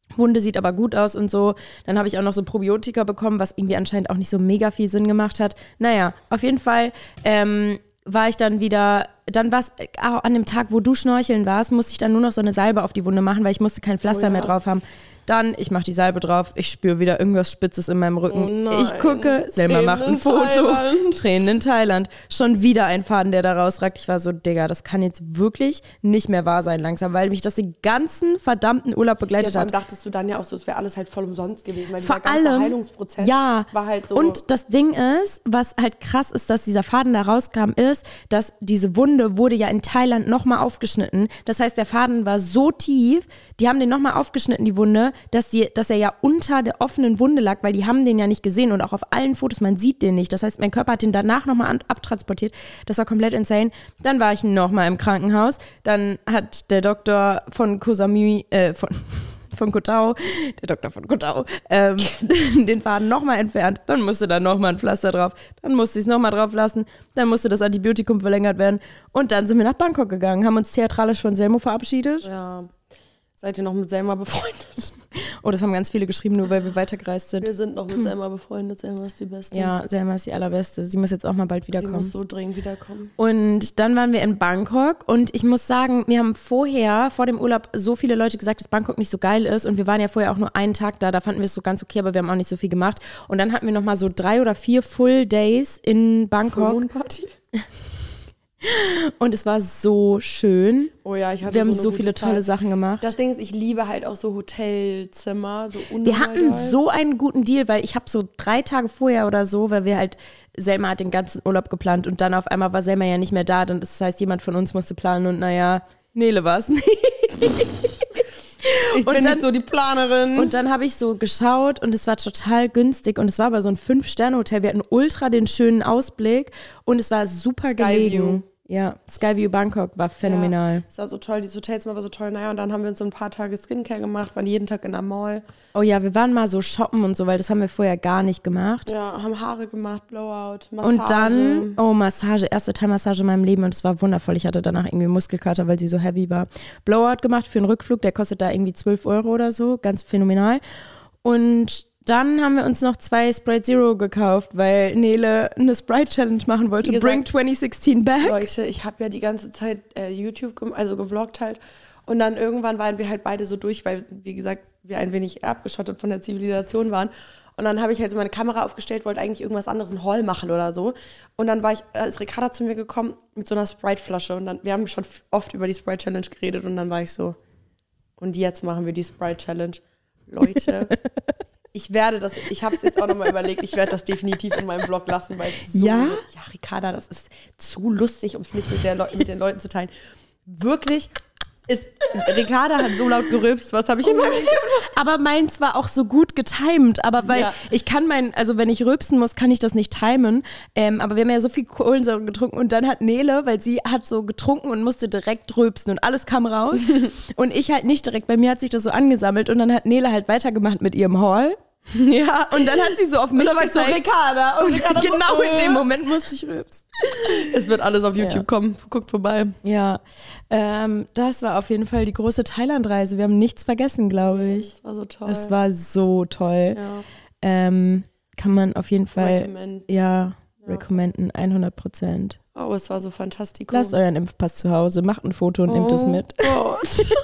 Wunde sieht aber gut aus und so. Dann habe ich auch noch so Probiotika bekommen, was irgendwie anscheinend auch nicht so mega viel Sinn gemacht hat. Naja, auf jeden Fall ähm, war ich dann wieder, dann war es an dem Tag, wo du schnorcheln warst, musste ich dann nur noch so eine Salbe auf die Wunde machen, weil ich musste kein Pflaster oh ja. mehr drauf haben. Dann, ich mache die Salbe drauf, ich spüre wieder irgendwas Spitzes in meinem Rücken. Oh ich gucke, Selma macht ein Foto. Thailand. Tränen in Thailand. Schon wieder ein Faden, der da rausragt. Ich war so, Digga, das kann jetzt wirklich nicht mehr wahr sein langsam, weil mich das den ganzen verdammten Urlaub begleitet ja, hat. Dann dachtest du dann ja auch so, es wäre alles halt voll umsonst gewesen, weil Vor dieser ganze allem, Heilungsprozess ja, war halt so. Und das Ding ist, was halt krass ist, dass dieser Faden da rauskam, ist, dass diese Wunde wurde ja in Thailand nochmal aufgeschnitten. Das heißt, der Faden war so tief, die haben den nochmal aufgeschnitten, die Wunde, dass, die, dass er ja unter der offenen Wunde lag, weil die haben den ja nicht gesehen und auch auf allen Fotos, man sieht den nicht. Das heißt, mein Körper hat den danach nochmal abtransportiert. Das war komplett insane. Dann war ich nochmal im Krankenhaus. Dann hat der Doktor von Koh Samui, äh, von, von Koh Tao, der Doktor von Koh Tao, ähm, den Faden nochmal entfernt. Dann musste da nochmal ein Pflaster drauf. Dann musste ich es nochmal drauf lassen. Dann musste das Antibiotikum verlängert werden. Und dann sind wir nach Bangkok gegangen, haben uns theatralisch von Selmo verabschiedet. Ja. Seid ihr noch mit Selma befreundet? Oh, das haben ganz viele geschrieben, nur weil wir weitergereist sind. Wir sind noch mit Selma befreundet. Selma ist die Beste. Ja, Selma ist die Allerbeste. Sie muss jetzt auch mal bald wiederkommen. Sie muss so dringend wiederkommen. Und dann waren wir in Bangkok und ich muss sagen, mir haben vorher, vor dem Urlaub, so viele Leute gesagt, dass Bangkok nicht so geil ist und wir waren ja vorher auch nur einen Tag da, da fanden wir es so ganz okay, aber wir haben auch nicht so viel gemacht. Und dann hatten wir nochmal so drei oder vier Full Days in Bangkok. Full Moon Party. Und es war so schön. Oh ja, ich hatte Wir haben so, so viele Zeit. tolle Sachen gemacht. Das Ding ist, ich liebe halt auch so Hotelzimmer. So wir hatten geil. so einen guten Deal, weil ich habe so drei Tage vorher oder so, weil wir halt, Selma hat den ganzen Urlaub geplant und dann auf einmal war Selma ja nicht mehr da. Dann, das heißt, jemand von uns musste planen und naja, Nele war es nicht. Ich bin und dann, nicht so die Planerin. Und dann habe ich so geschaut und es war total günstig und es war aber so ein Fünf-Sterne-Hotel. Wir hatten ultra den schönen Ausblick und es war super Sky gelegen. View. Ja, Skyview Bangkok war phänomenal. Ja, es war so toll, dieses Hotelzimmer war so toll. Naja, und dann haben wir uns so ein paar Tage Skincare gemacht, waren jeden Tag in der Mall. Oh ja, wir waren mal so shoppen und so, weil das haben wir vorher gar nicht gemacht. Ja, haben Haare gemacht, Blowout, Massage. Und dann, oh Massage, erste Thai-Massage in meinem Leben und es war wundervoll. Ich hatte danach irgendwie Muskelkater, weil sie so heavy war. Blowout gemacht für einen Rückflug, der kostet da irgendwie zwölf Euro oder so, ganz phänomenal. Und dann haben wir uns noch zwei Sprite Zero gekauft, weil Nele eine Sprite-Challenge machen wollte. Gesagt, Bring twenty sixteen back. Leute, ich habe ja die ganze Zeit äh, YouTube, gem- also gevloggt halt. Und dann irgendwann waren wir halt beide so durch, weil, wie gesagt, wir ein wenig abgeschottet von der Zivilisation waren. Und dann habe ich halt so meine Kamera aufgestellt, wollte eigentlich irgendwas anderes, einen Haul machen oder so. Und dann war ich, ist Ricarda zu mir gekommen mit so einer Sprite-Flasche. Und dann, wir haben schon oft über die Sprite-Challenge geredet. Und dann war ich so, und jetzt machen wir die Sprite-Challenge. Leute, ich werde das, ich habe es jetzt auch nochmal überlegt, ich werde das definitiv in meinem Vlog lassen, weil es so, ja? ja, Ricarda, das ist zu lustig, um es nicht mit, der Le- mit den Leuten zu teilen. Wirklich, ist, Ricarda hat so laut gerülpst, was habe ich in meinem Leben? Aber meins war auch so gut getimed, aber weil Ja. ich kann mein, also wenn ich rülpsen muss, kann ich das nicht timen, ähm, aber wir haben ja so viel Kohlensäure getrunken und dann hat Nele, weil sie hat so getrunken und musste direkt rülpsen und alles kam raus und ich halt nicht direkt, bei mir hat sich das so angesammelt und dann hat Nele halt weitergemacht mit ihrem Haul. Ja, Und dann hat sie so auf mich und dann war ich so, gezeigt. Ricarda. Und Und Ricarda so, genau in äh. dem Moment musste ich rülpsen. Es wird alles auf YouTube Ja. kommen, guckt vorbei. Ja, ähm, das war auf jeden Fall die große Thailandreise. Wir haben nichts vergessen, glaube ich. Das war so toll. Es war so toll. ja. Ähm, kann man auf jeden Fall, Recommend. ja, Ja. recommenden, hundert Prozent. Oh, es war so fantastisch. Lasst euren Impfpass zu Hause, macht ein Foto und nehmt es mit. Gott.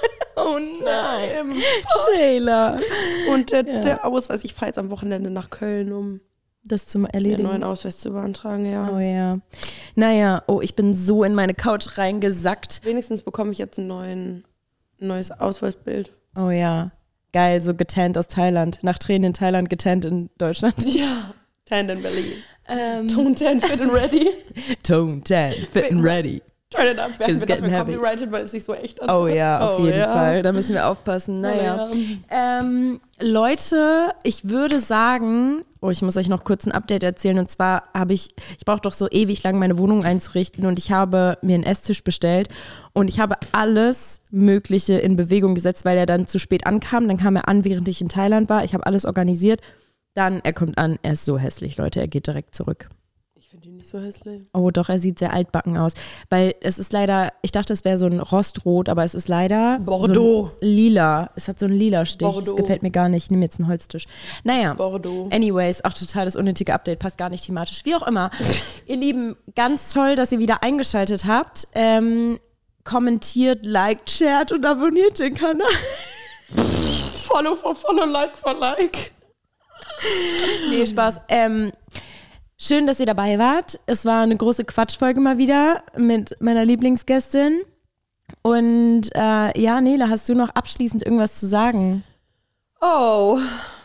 Oh nein, Sheila. Und der, Ja. der Ausweis, ich fahre jetzt am Wochenende nach Köln, um Das zum den Erledigen. neuen Ausweis zu beantragen, ja. Oh ja. Naja, oh, ich bin so in meine Couch reingesackt. Wenigstens bekomme ich jetzt einen neuen, ein neues Ausweisbild. Oh ja, geil, so getannt aus Thailand. Nach Tränen in Thailand, getannt in Deutschland. Ja. Tan in Berlin. Ähm, Tone Tan, fit and ready. Tone tan, fit and ready. Turn it up. Werden It's wir getting dafür heavy. copyrighted, weil es sich so echt anhört. Oh ja, auf Oh jeden ja. Fall. Da müssen wir aufpassen. Naja. Ja. Ähm, Leute, ich würde sagen, oh, ich muss euch noch kurz ein Update erzählen. Und zwar habe ich, ich brauche doch so ewig lang, meine Wohnung einzurichten. Und ich habe mir einen Esstisch bestellt. Und ich habe alles Mögliche in Bewegung gesetzt, weil er dann zu spät ankam. Dann kam er an, während ich in Thailand war. Ich habe alles organisiert. Dann, er kommt an, er ist so hässlich, Leute. Er geht direkt zurück. Ich finde finde ihn nicht so hässlich. Oh doch, er sieht sehr altbacken aus. Weil es ist leider, ich dachte, es wäre so ein Rostrot, aber es ist leider Bordeaux. So ein lila. Es hat so einen lila Stich. Bordeaux. Das gefällt mir gar nicht. Ich nehme jetzt einen Holztisch. Naja, Bordeaux. Anyways, auch total das unnötige Update, passt gar nicht thematisch. Wie auch immer. Ihr Lieben, ganz toll, dass ihr wieder eingeschaltet habt. Ähm, kommentiert, liked, shared und abonniert den Kanal. Follow for follow, like for like. Nee, Spaß. Ähm, schön, dass ihr dabei wart. Es war eine große Quatschfolge mal wieder mit meiner Lieblingsgästin. Und äh, ja, Nele, hast du noch abschließend irgendwas zu sagen? Oh.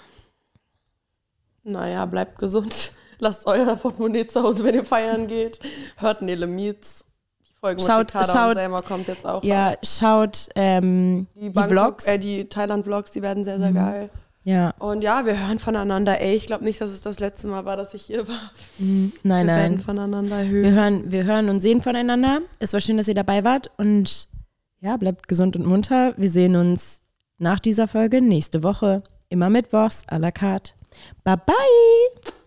Naja, bleibt gesund. Lasst euer Portemonnaie zu Hause, wenn ihr feiern geht. Hört Nele Meets. Die Folge mit Schaut, Ricarda schaut, und Selma kommt jetzt auch. Ja, raus. schaut ähm, die, Die, die Vlogs. Äh, die Thailand-Vlogs, die werden sehr, sehr mhm. geil. Ja. Und ja, wir hören voneinander. Ey, ich glaube nicht, dass es das letzte Mal war, dass ich hier war. Mhm. Nein, wir nein. werden voneinander hören. Wir hören, wir hören und sehen voneinander. Es war schön, dass ihr dabei wart. Und ja, bleibt gesund und munter. Wir sehen uns nach dieser Folge nächste Woche. Immer mittwochs à la carte. Bye, bye.